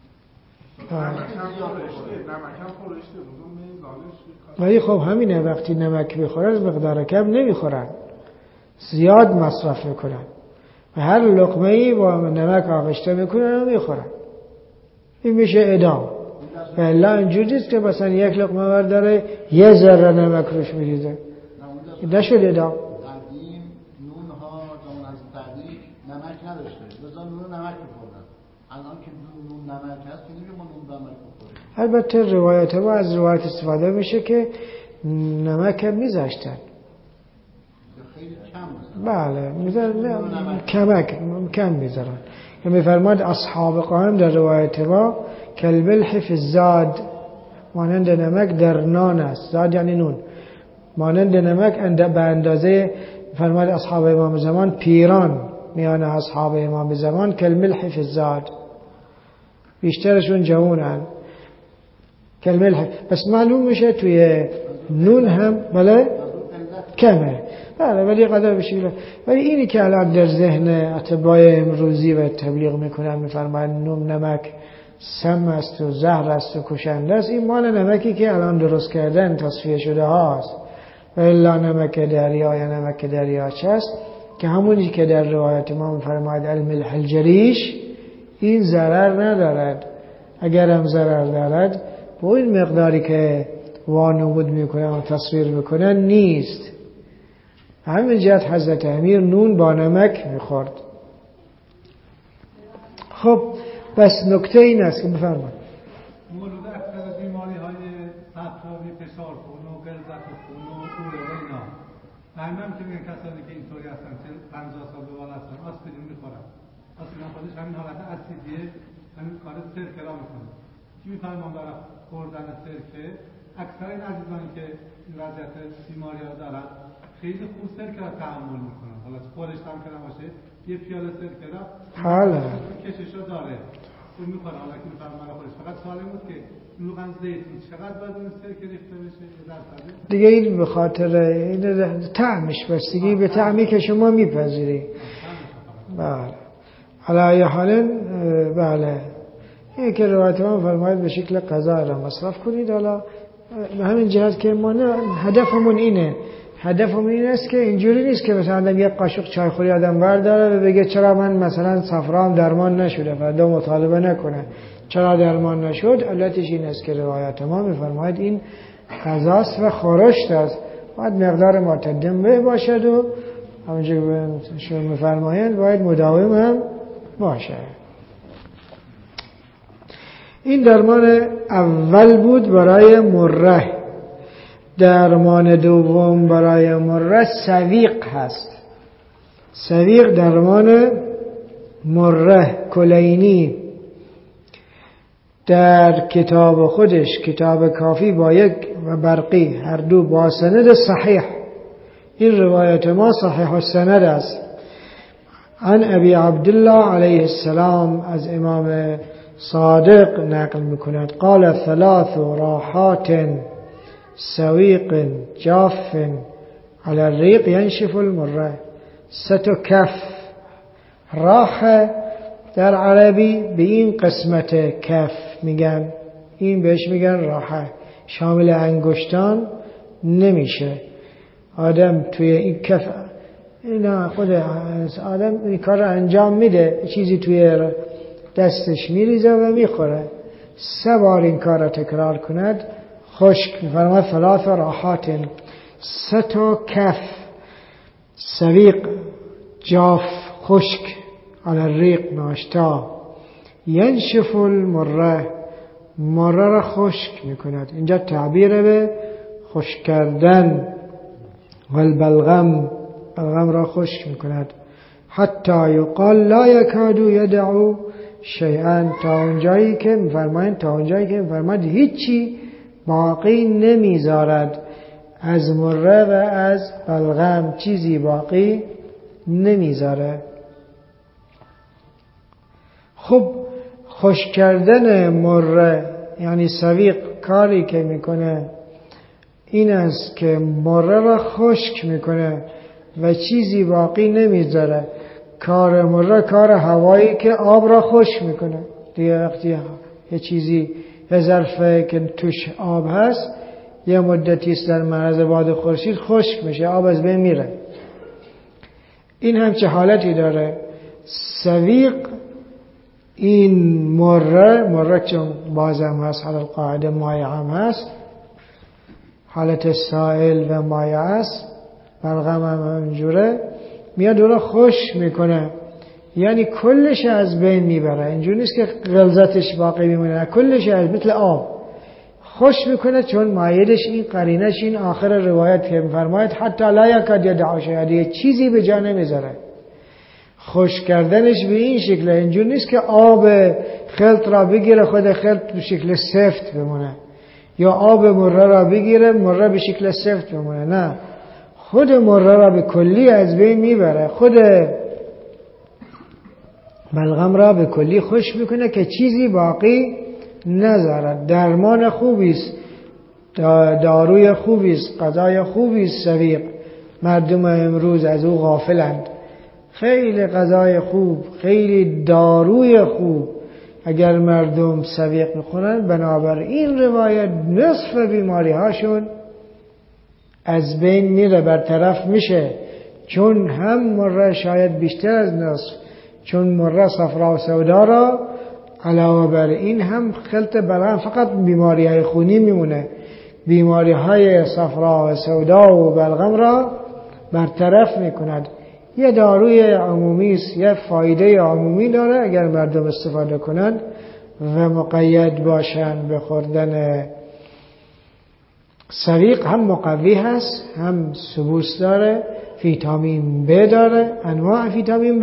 ولی خب همینه، وقتی نمک میخورن مقدار کم نمیخورن، زیاد مصرف میکنن و هر لقمه ای با نمک آغشته میکنن و میخورن، این میشه اعدام. و الا اینجوری است که مثلا یک لقمه برداره یه ذره نمک روش میریزه، این نشد اعدام. قدیم نون ها زمان از تحریک نمک نداشته، لذا نون نمک میخوردن. الان که نون نمک هست که نمیشه ما نون نمک بخوریم. البته روایت ما از روایت استفاده میشه که نمک هم میذاشتن، خیلی کم مثلا. بله میذارن، کمک کم میذارن. که میفرماد اصحاب قائم در روایت ما کالملح فی الزاد، مانند نمک در نان است. زاد یعنی نون. مانند نمک به اندازه، فرماد اصحاب امام زمان پیران میان اصحاب امام زمان کالملح فی الزاد، بیشترشون جوانن. کالملح، پس معلوم میشه توی نون هم بله کمه، بله ولی قدر بشه. ولی اینی که الان در ذهن اتباع امروزی و تبلیغ میکنن میفرماید نون نمک سم است و زهر است و کشنده است، این مال نمکی که الان درست کردن تصفیه شده هاست. و الا نمک دریا یا نمک دریاچه است که همونی که در روایت ما میفرماید الملح الجریش، این ضرر ندارد. اگر هم ضرر دارد با این مقداری که وانمود میکنن و تصویر میکنن نیست. همین جهت حضرت امیر نون با نمک میخورد. خب بس نکته این است که بفرمایید مولود اکثر بیماری های صفراوی، فشار خون و غلظت خون و اوره و اینا همین که میگن کسانی که اینطوری هستن چه پنجاه سال به بالا هستن آسپرین میخورن. آسپرین خودش همین حالت اسیدیه، همین کار سرکه را میکنه. کی میفهمم برای خوردن سرکه اکثر این عزیزانی که این وضعیت بیماری ها دارن خیلی خوب سرکه را تحمل میکنن. حالا خورش هم که نباشه یه پیاله سرکه را حالا کشش رو داره خوب میکنه. حالا که میفهمم برای خورش فقط سوال این بود که روغن زیتون چقدر باید این سرکه ریخته بشه دیگه؟ این به خاطر این طعمش بستگی به طعمی که شما میپذیری. بله علی حال بله این که روایت ما فرماید به شکل غذا را مصرف کنید. حالا به همین جهت که ما نه هدفمون اینه هدفمون این است که اینجوری نیست که مثلا یک قاشق چای خوری آدم برداره و بگه چرا من مثلا صفرام درمان نشده فردا مطالبه نکنه چرا درمان نشد. علتش این است که روایت ما میفرماید این غذاست و خورشت است، باید مقدار معتدل باشد و همونجور که شما میفرمایند باید مداوم هم باشه. این درمان اول بود برای مره. درمان دوم برای مره سویق هست. سویق درمان مره کلینی در کتاب خودش کتاب کافی با یک و برقی هر دو با سند صحیح، این روایت ما صحیح السند است، عن ابی عبدالله علیه السلام از امام صادق نقل میکند قال ثلاث راحات سویق جاف على الريق ينشف المره. ست کف راحه در عربی به این قسمت کف میگن، این بهش میگن راحه، شامل انگشتان نمیشه. آدم توی این کف اینا خود آدم این کار رو انجام میده، چیزی توی دستش میریزه و میخوره. سه بار این کار رو تکرار کند خشک میفرماید ثلاث راحات سه تا کف سویق جاف خشک على الريق ناشتا ینشف المره مره را خشک میکند. اینجا تعبیر به خشک کردن و البلغم بلغم را خشک میکند. حتی یقال لا یکادو یدعو شیئا تا اونجایی که میفرمایند تا اونجایی که میفرماید هیچی باقی نمیذارد از مره و از بلغم، چیزی باقی نمیذاره. خب خشک کردن مره یعنی سویق کاری که میکنه این است که مره را خشک میکنه و چیزی باقی نمیذاره. کار مره کار هوایی که آب را خشک میکنه دیگه. وقتی یه چیزی یه ظرفه که توش آب هست یه مدتی است در معرض باد خورشید خشک میشه، آب از بین میره. این هم چه حالتی داره؟ سویق این مره مره چون بازم هست حالا قاعده مایع هم هست، حالت سائل و مایع هست، بلغم هم اینجوره میاد اون رو خشک میکنه، یعنی کلش از بین میبره. اینجوری نیست که غلظتش باقی میمونه، کلش از مثل آب خشک میکنه. چون مایدش این قرینش این آخر روایت که میفرماید حتی لا یکاد یدعو شیئا، یه چیزی به جا نمیذاره. خشک کردنش به این شکل، اینجوری نیست که آب خلط را بگیره خود خلط به شکل سفت بمونه، یا آب مره را بگیره مره به شکل سفت بمونه، نه، خود مره را به کلی از بین میبره، خود بلغم را به کلی خشک میکنه که چیزی باقی نذاره. درمان خوبی است، داروی خوبی است، غذای خوبی است سویق. مردم امروز از او غافلند. خیلی غذای خوب، خیلی داروی خوب اگر مردم سویق میخورن، بنابراین روایت نصف بیماری هاشون از بین میره، برطرف میشه. چون هم مره شاید بیشتر از نصف، چون مره صفرا و سودا را علاوه بر این هم خلط بلغم، فقط بیماری های خونی میمونه، بیماری های صفرا و سودا و بلغم را برطرف میکند. یه داروی عمومی است، یه فایده عمومی داره اگر مردم استفاده کنند و مقید باشن به خوردن سویق. هم مقوی هست، هم سبوس داره، ویتامین ب داره، انواع ویتامین ب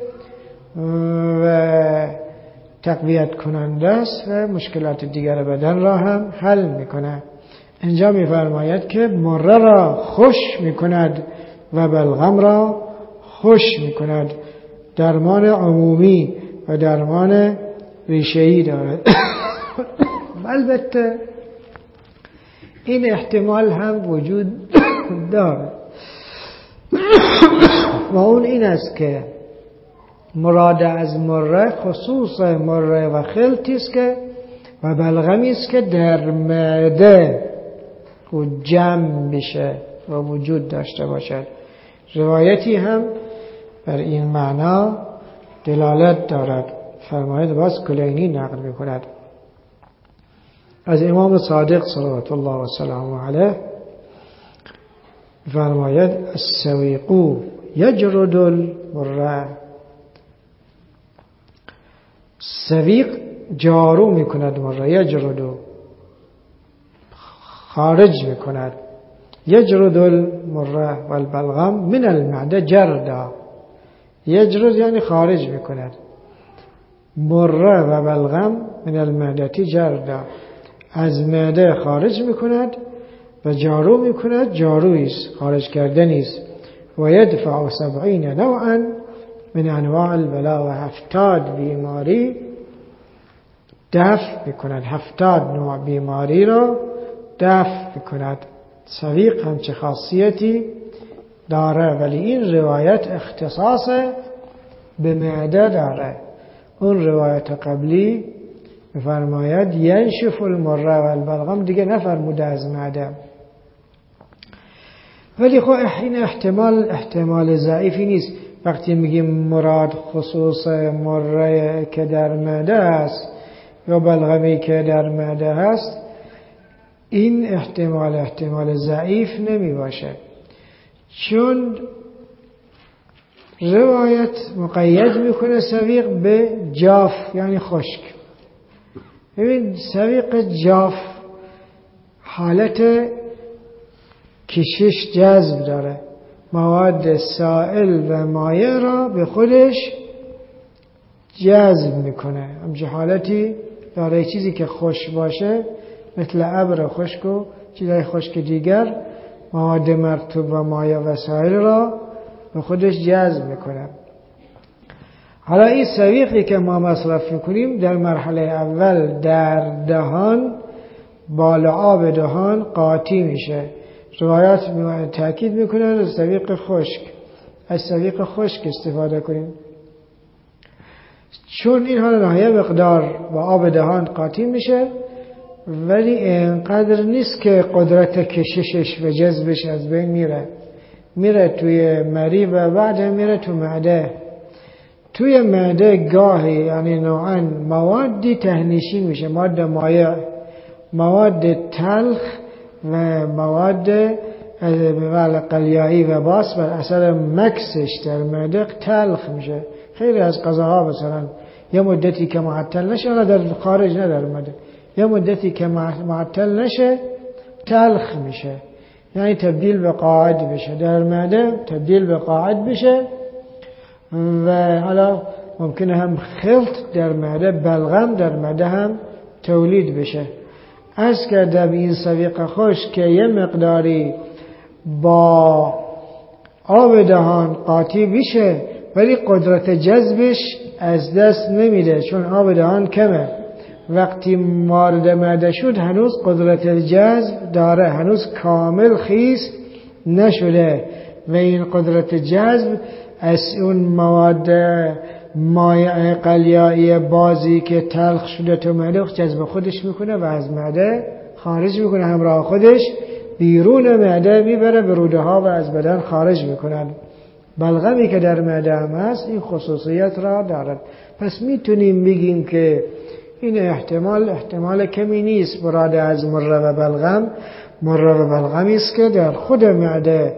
و تقویت کننده است و مشکلات دیگر بدن را هم حل میکنه. اینجا میفرماید که مره را خوش میکند و بلغم را خوش میکند. درمان عمومی و درمان ریشه‌ای دارد. البته این احتمال هم وجود دارد و اون این است که مراد از مره خصوص مره و خلطی است که و بلغمی است که در معده و جمع بشه و وجود داشته باشد. روایتی هم بر این معنا دلالت دارد. فرماید باز کلینی نقل میکند از امام صادق صلوات الله و سلامه علیه، فرماید السویق یجرد المره، سویق جارو میکند مره، یجردو خارج میکند، یجرد المره والبلغم من المعده جردا، یجرد یعنی خارج میکند، مره و بلغم من المعده جردا از معده خارج میکند و جارو میکند، جارویست، خارج کردنیست. و یدفع سبعین نوعا من انواع البلا و هفتاد بیماری دفع میکند، هفتاد نوع بیماری را دفع میکند. سویق هم چه خاصیتی داره، ولی این روایت اختصاص به معده داره. اون روایت قبلی میفرماید ینشف المره و البلغم، دیگه نفرموده از معده. ولی خب این احتمال احتمال ضعیفی نیست. وقتی میگیم مراد خصوص مره که در معده است یا بلغمی که در معده است، این احتمال احتمال ضعیف نمی باشه، چون روایت مقید میکنه سویق به جاف یعنی خشک. ببین سویق جاف حالت کشش جذب داره، مواد سائل و مایع را به خودش جذب میکنه. همچه حالتی داره. چیزی که خشک باشه مثل ابر خشک و چیزهای خشک دیگر مواد مرطوب و مایع و سائل را به خودش جذب میکنه. حالا این سویقی که ما مصرف میکنیم در مرحله اول در دهان، بالا آب دهان قاطی میشه. روایات تاکید میکنن از سویق خشک، از سویق خشک استفاده کنیم، چون این حالا نهایه مقدار با آب دهان قاطی میشه، ولی اینقدر نیست که قدرت کششش و جذبش از بین میره. میره توی مری و بعد میره تو معده. توی معده گاهی یعنی نوعا موادی تهنیشی میشه، مواد مایع، مواد تلخ و مواد قلیایی و باس بر اثر مکسش در معده تلخ میشه. خیلی از غذاها مثلا یه مدتی که معطل نشه، انا در خارج نه در معده، یه مدتی که معطل نشه تلخ میشه، یعنی تبدیل به قاعد بشه در معده، تبدیل به قاعد بشه و حالا ممکنه هم خلط در معده، بلغم در معده هم تولید بشه. از کردم این سویق خشک که یه مقداری با آب دهان قاطی بشه ولی قدرت جذبش از دست نمیده، چون آب دهان کمه. وقتی وارد معده شد هنوز قدرت جذب داره، هنوز کامل خیس نشده و این قدرت جذب از اون مواد مایع قلیایی بازی که تلخ شده تو معده جذب خودش میکنه و از معده خارج میکنه، همراه خودش بیرون معده میبره، به روده ها و از بدن خارج میکنه. بلغمی که در معده هم هست این خصوصیت را دارد. پس میتونیم بگیم که این احتمال احتمال کمی نیست. مراد از مره و بلغم، مره و بلغمی است که در خود معده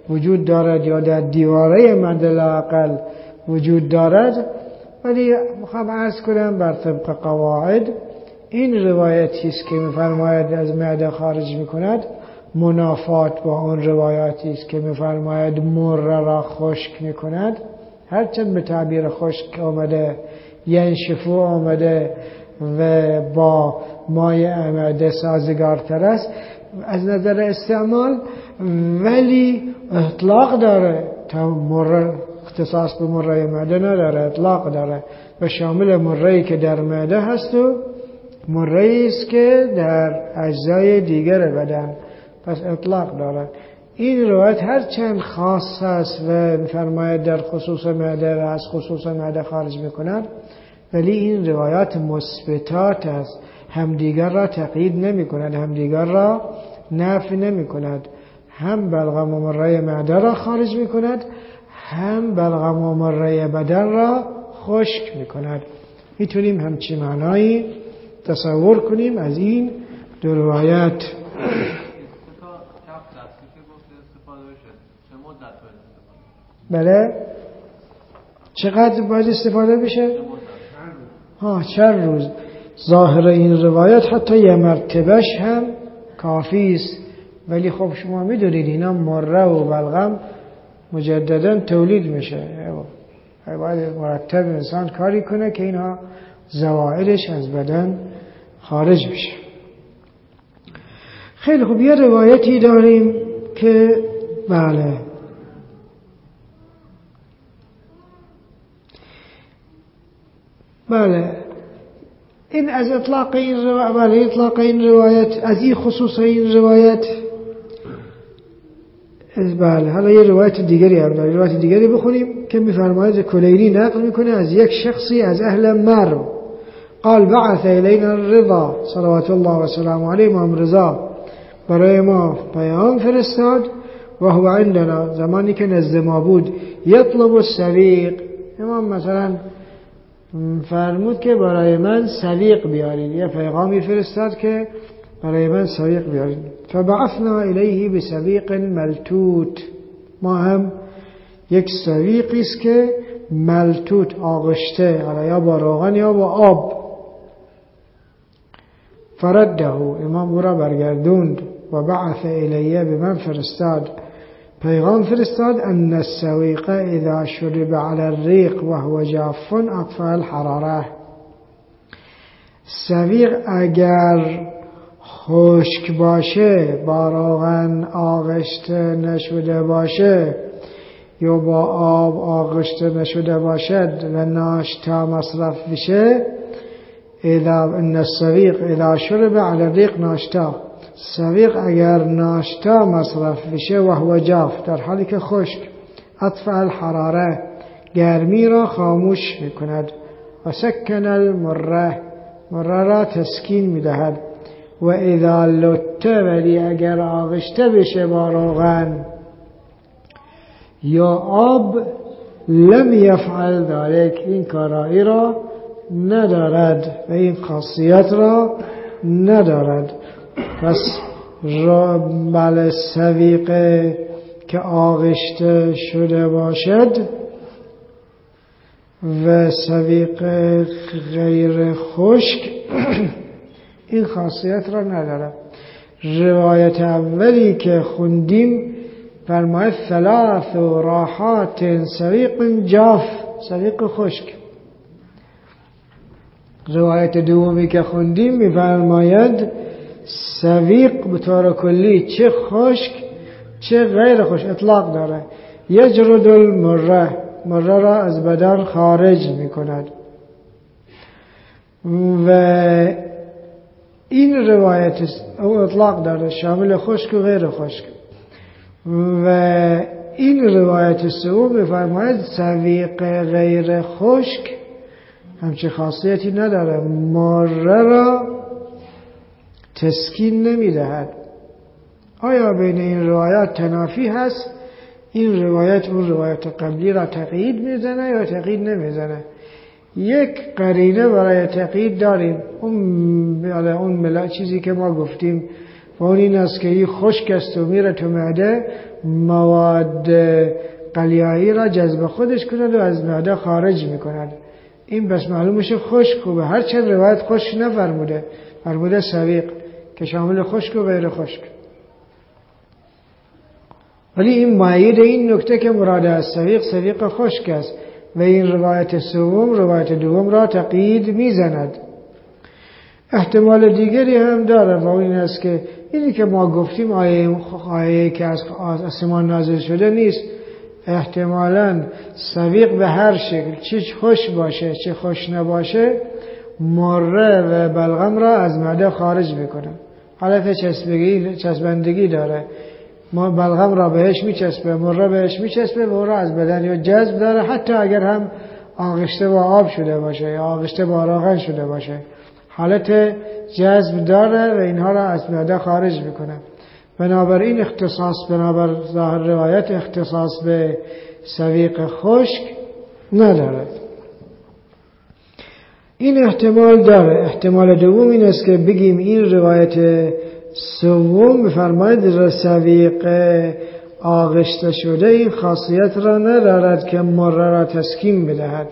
وجود دارد یا در دیواره معده لااقل وجود دارد. ولی میخوام عرض کنم بر طبق قواعد این روایتی است که میفرماید از معده خارج میکند منافات با اون روایاتی است که میفرماید مره را خشک میکند. هرچند به تعبیر خشک آمده، ینشفو آمده و با مایع معده سازگارتر است از نظر استعمال، ولی اطلاق داره، تا مره اختصاص به مره معده نداره، اطلاق داره و شامل مره‌ای که در معده هست و مره‌ای است که در اجزای دیگر بدن، پس اطلاق داره. این روایت هرچند خاص است و می‌فرماید در خصوص معده و از خصوص معده خارج می‌کند، ولی این روایات مثبتات است، همدیگر را تقیید نمی‌کند، همدیگر را نفی نمی‌کند. هم بلغم و مره معده را خارج می‌کند، هم بلغم و مره بدن را خشک می‌کند. میتونیم همچین معنایی تصور کنیم از این دو روایت. بله چقدر باید استفاده بشه؟ ها چند روز. ظاهر این روایت حتی یه مرتبهش هم کافی است، ولی خب شما میدونید اینا مره و بلغم مجددا تولید میشه، باید مرتب انسان کاری کنه که اینها زوائدش از بدن خارج بشه. خیلی خوب، یه روایتی داریم که بله بله این از اطلاق این روایت بله اطلاق این روایت از این خصوص این روایت بله. حالا یه روایت دیگری هم داریم، روایت دیگری بخونیم که میفرماید کلیلی نقل میکنه از یک شخصی از اهل مرو قال بعث الینا الرضا صلوات الله و سلامه علیه، امام رضا برای ما پیام فرستاد و هو عندنا، زمانی که نزد ما بود، یطلب السویق، امام مثلا فرمود که برای من سویق بیارید، یه پیغامی فرستاد که برای من سویق بیارید. فبعثنا الیه بسویق ملتوت، ما هم یک سویقی است که ملتوت آغشته، یا با روغن یا با آب. فرده، امام او را برگردوند. و بعث الیه، به من فرستاد، پیغام فرستاد، ان السویق اذا شرب على الریق وهو جاف اطفأ الحراره، سویق اگر خشک باشه، با روغن آغشته نشده باشه یا با آب آغشته نشده باشد و ناشتا مصرف بشه، اذا ان السویق اذا شرب على الریق، ناشتا، سویق اگر ناشتا مصرف بشه و هو جاف، در حالی که خشک، اطفأ الحراره، گرمی را خاموش میکند، و سکن المره، مره را تسکین میدهد. و اذا لطه، ولی اگر آغشته بشه با روغن یا آب، لم یفعل ذلك، این کارایی را ندارد و این خاصیت را ندارد. پس بله سویق که آغشته شده باشد و سویق غیر خشک این خاصیت را نداره. روایت اولی که خوندیم فرماید ثلاث و راحات سویق جاف، سویق خشک. روایت دومی که خوندیم میفرماید سویق به طور کلی چه خشک چه غیر خشک اطلاق داره. یجرد المره، مره را از بدن خارج میکند. و این روایت او اطلاق داره، شامل خشک و غیر خشک. و این روایت سوم میفرماید سویق غیر خشک همچه خاصیتی نداره، مره را تسکین نمیدهد. آیا بین این روایات تنافی هست؟ این روایت اون روایت قبلی را تقیید میزنه یا تقیید نمیزنه؟ یک قرینه برای تقیید داریم، اون اون ملا چیزی که ما گفتیم و اون این است که این خشک است و میره تو معده مواد قلیایی را جذب خودش کند و از معده خارج میکند. این بس معلوم میشه خشک خوبه، هرچند روایت خشک نفرموده، فرموده سویق که شامل خشک و غیر خشک. ولی این مایید این نکته که مراد از سویق سویق خشک است و این روایت سوم روایت دوم را تقیید میزند. احتمال دیگری هم داره و این است که اینی که ما گفتیم آیه, آیه که از آسمان نازل شده نیست، احتمالاً سویق به هر شکل، چه خوش باشه چه خوش نباشه، مره و بلغم را از معده خارج میکنه. حالت چسبندگی چسبندگی داره، ما بلغم را بهش میچسبه، مره بهش میچسبه و او را از بدن یا جذب داره، حتی اگر هم آغشته با آب شده باشه یا آغشته با روغن شده باشه، حالت جذب داره و اینها را از معده خارج میکنه. بنابراین اختصاص بنابر ظاهر روایت اختصاص به سویق خشک نداره. این احتمال داره. احتمال دوم این است که بگیم این روایت سوم بفرماید سویق آغشته شده این خاصیت را ندارد که مره را تسکین بدهد.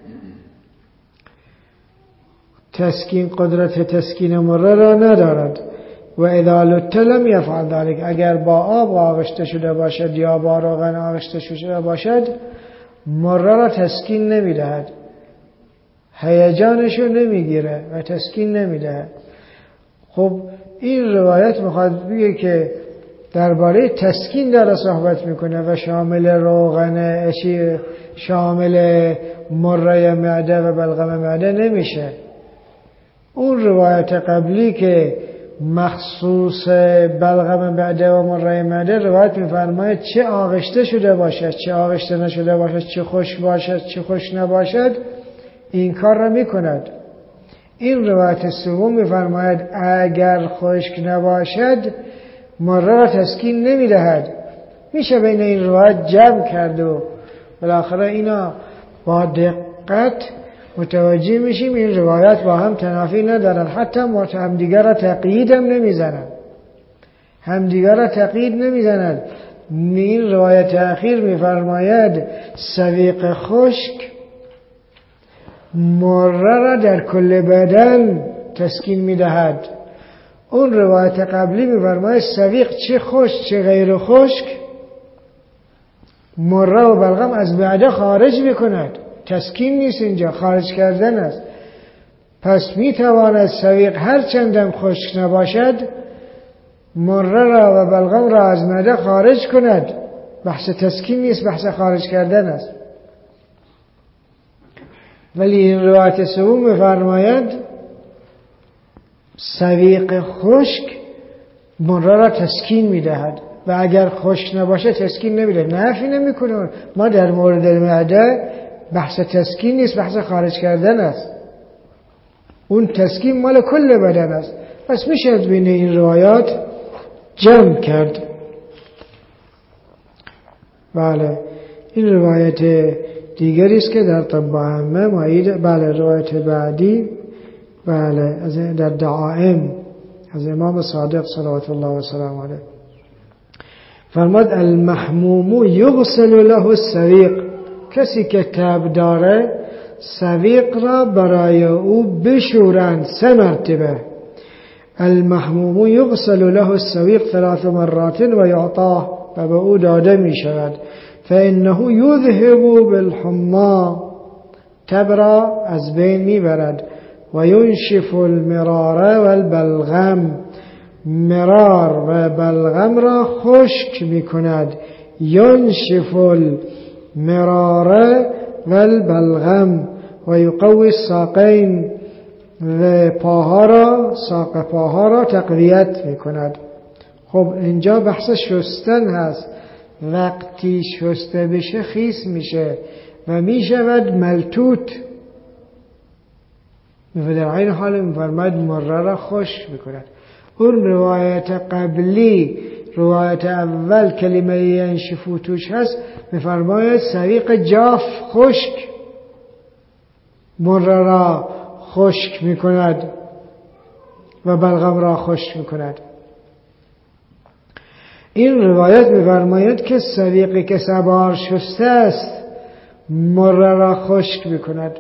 تسکین قدرت تسکین مره را ندارد. و اذا لت لم یفعل ذلك، اگر با آب آغشته شده باشد یا با روغن آغشته شده باشد مره را تسکین نمیدهد، هیجانشو نمیگیره و تسکین نمیدهد. خب این روایت میخواد بگه که درباره تسکین داره صحبت میکنه و شامل روغن اشی شامل مره معده و بلغم معده نمیشه. اون روایت قبلی که مخصوص بلغم معده و مره معده روایت میفرماید چه آغشته شده باشد چه آغشته نشده باشد، چه خشک باشد چه خشک نباشد، این کار را میکند. این روایت سوم میفرماید اگر خشک نباشد مره را تسکین نمیدهد. میشه بین این روایت جمع کرد و بالاخره اینا با دقت متوجه میشیم این روایات با هم تنافی ندارن، حتی همدیگر را تقیید هم نمیزنن همدیگر را تقیید نمیزنن. این روایت اخیر میفرماید سویق خشک مره را در کل بدن تسکین میدهد. اون روایت قبلی میفرماید سویق چه خشک چه غیر خشک مره و بلغم از معده خارج میکند. تسکین نیست، اینجا خارج کردن است. پس میتواند سویق هر چندم خشک نباشد مره را و بلغم را از معده خارج کند. بحث تسکین نیست، بحث خارج کردن است. ولی این روایت سوم میفرماید سویق خشک مره را تسکین میدهد و اگر خشک نباشه تسکین نمیده. نفی نمیکنه. ما در مورد معده بحث تسکین نیست، بحث خارج کردن است. اون تسکین مال کل بدن است. پس میشه بین این روایات جمع کرد. بله این روایت دیگری است که در طب عامه معید. بله روایت بعدی بله از در دعائم از امام صادق صلوات الله و سلام علیه فرماد المحموم یغسل له السویق، کسی که تب داره سویق را برای او بشورند سه مرتبه. المحموم یغسل له السویق ثلاث مرات و یعطاه، و به او داده می شود. فانه یذهب بالحما، تب را از بین می برد. و ینشف المرار و البلغم، مرار و بلغم را خشک می کند. ینشف المرار و البلغم و یقوی الساقین، و پاها را ساق پاها را تقویت می کند. خب اینجا بحث شستن هست. وقتی شسته بشه خیس میشه و میشود ملتوت، و در این حال میفرماید مره را خشک میکند. اون روایت قبلی روایت اول کلمه ینشفو توش هست، میفرماید سویق جاف خشک مره را خشک میکند و بلغم را خشک میکند. این روایت می‌فرماید که سویقی که سبار شسته است مره را خشک می‌کند.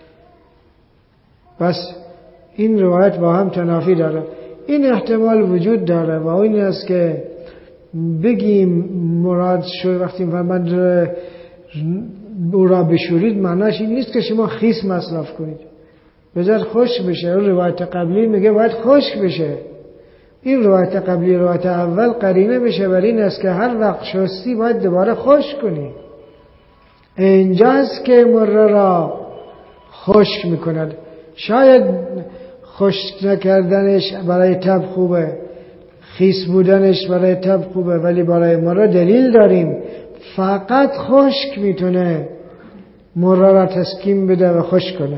بس این روایت با هم تنافی داره. این احتمال وجود داره و این است که بگیم مراد شد وقتی فرمود او را بشورید، معناش این نیست که شما خیس مصرف کنید، بذار خشک بشه. اون روایت قبلی میگه باید خشک بشه. این روایت قبلی روایت اول قرینه بشه بر این است که هر وقت شستی باید دوباره خشک کنی. اینجاست که مره را خشک میکند. شاید خشک نکردنش برای تب خوبه، خیس بودنش برای تب خوبه، ولی برای مره دلیل داریم فقط خشک میتونه مره را تسکین بده و خشک کنه.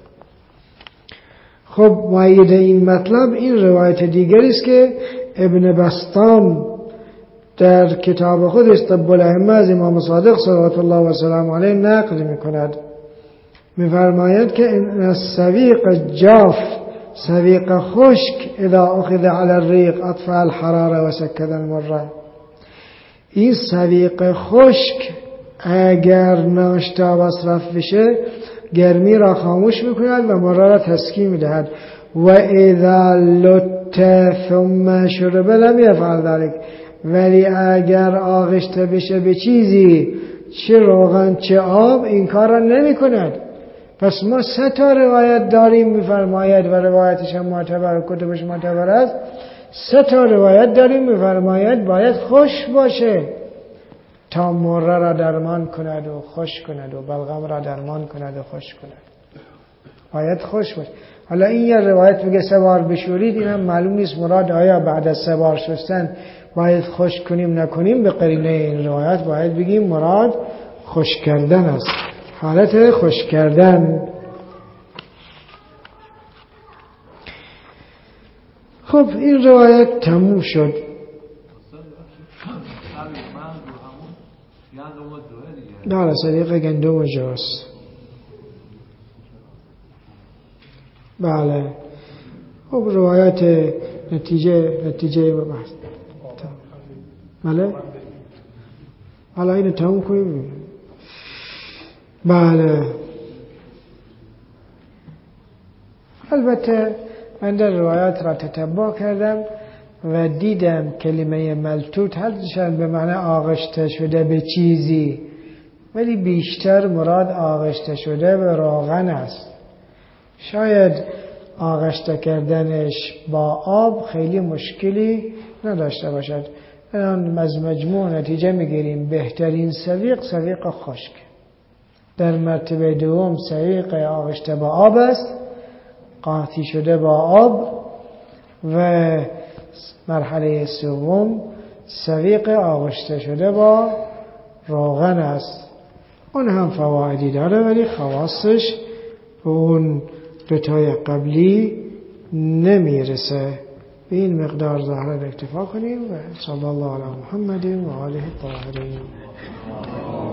خب مؤید این مطلب این روایت دیگری است که ابن بسطام در کتاب خودش طب الائمه از امام صادق صلوات الله و سلام علیه نقل میکند. میفرماید که ان السویق جاف، سویق خشک اذا اخذ على الريق اطفأ الحراره و سکت المره. این سویق خشک اگر ناشتا مصرف بشه گرمی را خاموش میکند و مره را تسکین میدهد. و اذا لط ثم شرب لم يفعل ذلك، ولی اگر آغشته بشه به چیزی چه روغن چه آب این کار را نمی کند. پس ما سه تا روایت داریم میفرماید و روایتش هم معتبر، کتبش معتبر است. سه تا روایت داریم میفرماید باید خشک باشه تا مره را درمان کند و خشک کند و بلغم را درمان کند و خشک کند. باید خشک باشه. حالا این یه روایت میگه سه بار بشورید، این هم معلوم نیست مراد آیا بعد از سه بار شستن باید خشک کنیم نکنیم. به قرینه این روایت باید بگیم مراد خشک کردن است، حالت خشک کردن. خب این روایت تموم شد. نه صدیق گندم و جاست. بله. خب روایت نتیجه نتیجه بحث. بله. حالا اینو تموم کنیم. بله. البته من در روایات را تتبع کردم و دیدم کلمه ملتوت هرچند به معنی آغشته شده به چیزی، ولی بیشتر مراد آغشته شده به روغن است. شاید آغشته کردنش با آب خیلی مشکلی نداشته باشد. الان از مجموع نتیجه میگیریم بهترین سویق سویق خشک. در مرتبه دوم سویق آغشته با آب است، قاطی شده با آب، و مرحله سوم سویق آغشته شده با روغن است. اون هم فوایدی داره ولی خواصش به اون دوتای قبلی نمیرسه. به این مقدار ظاهرا اکتفا کنیم و صلی الله علی محمد و آله الطاهرین.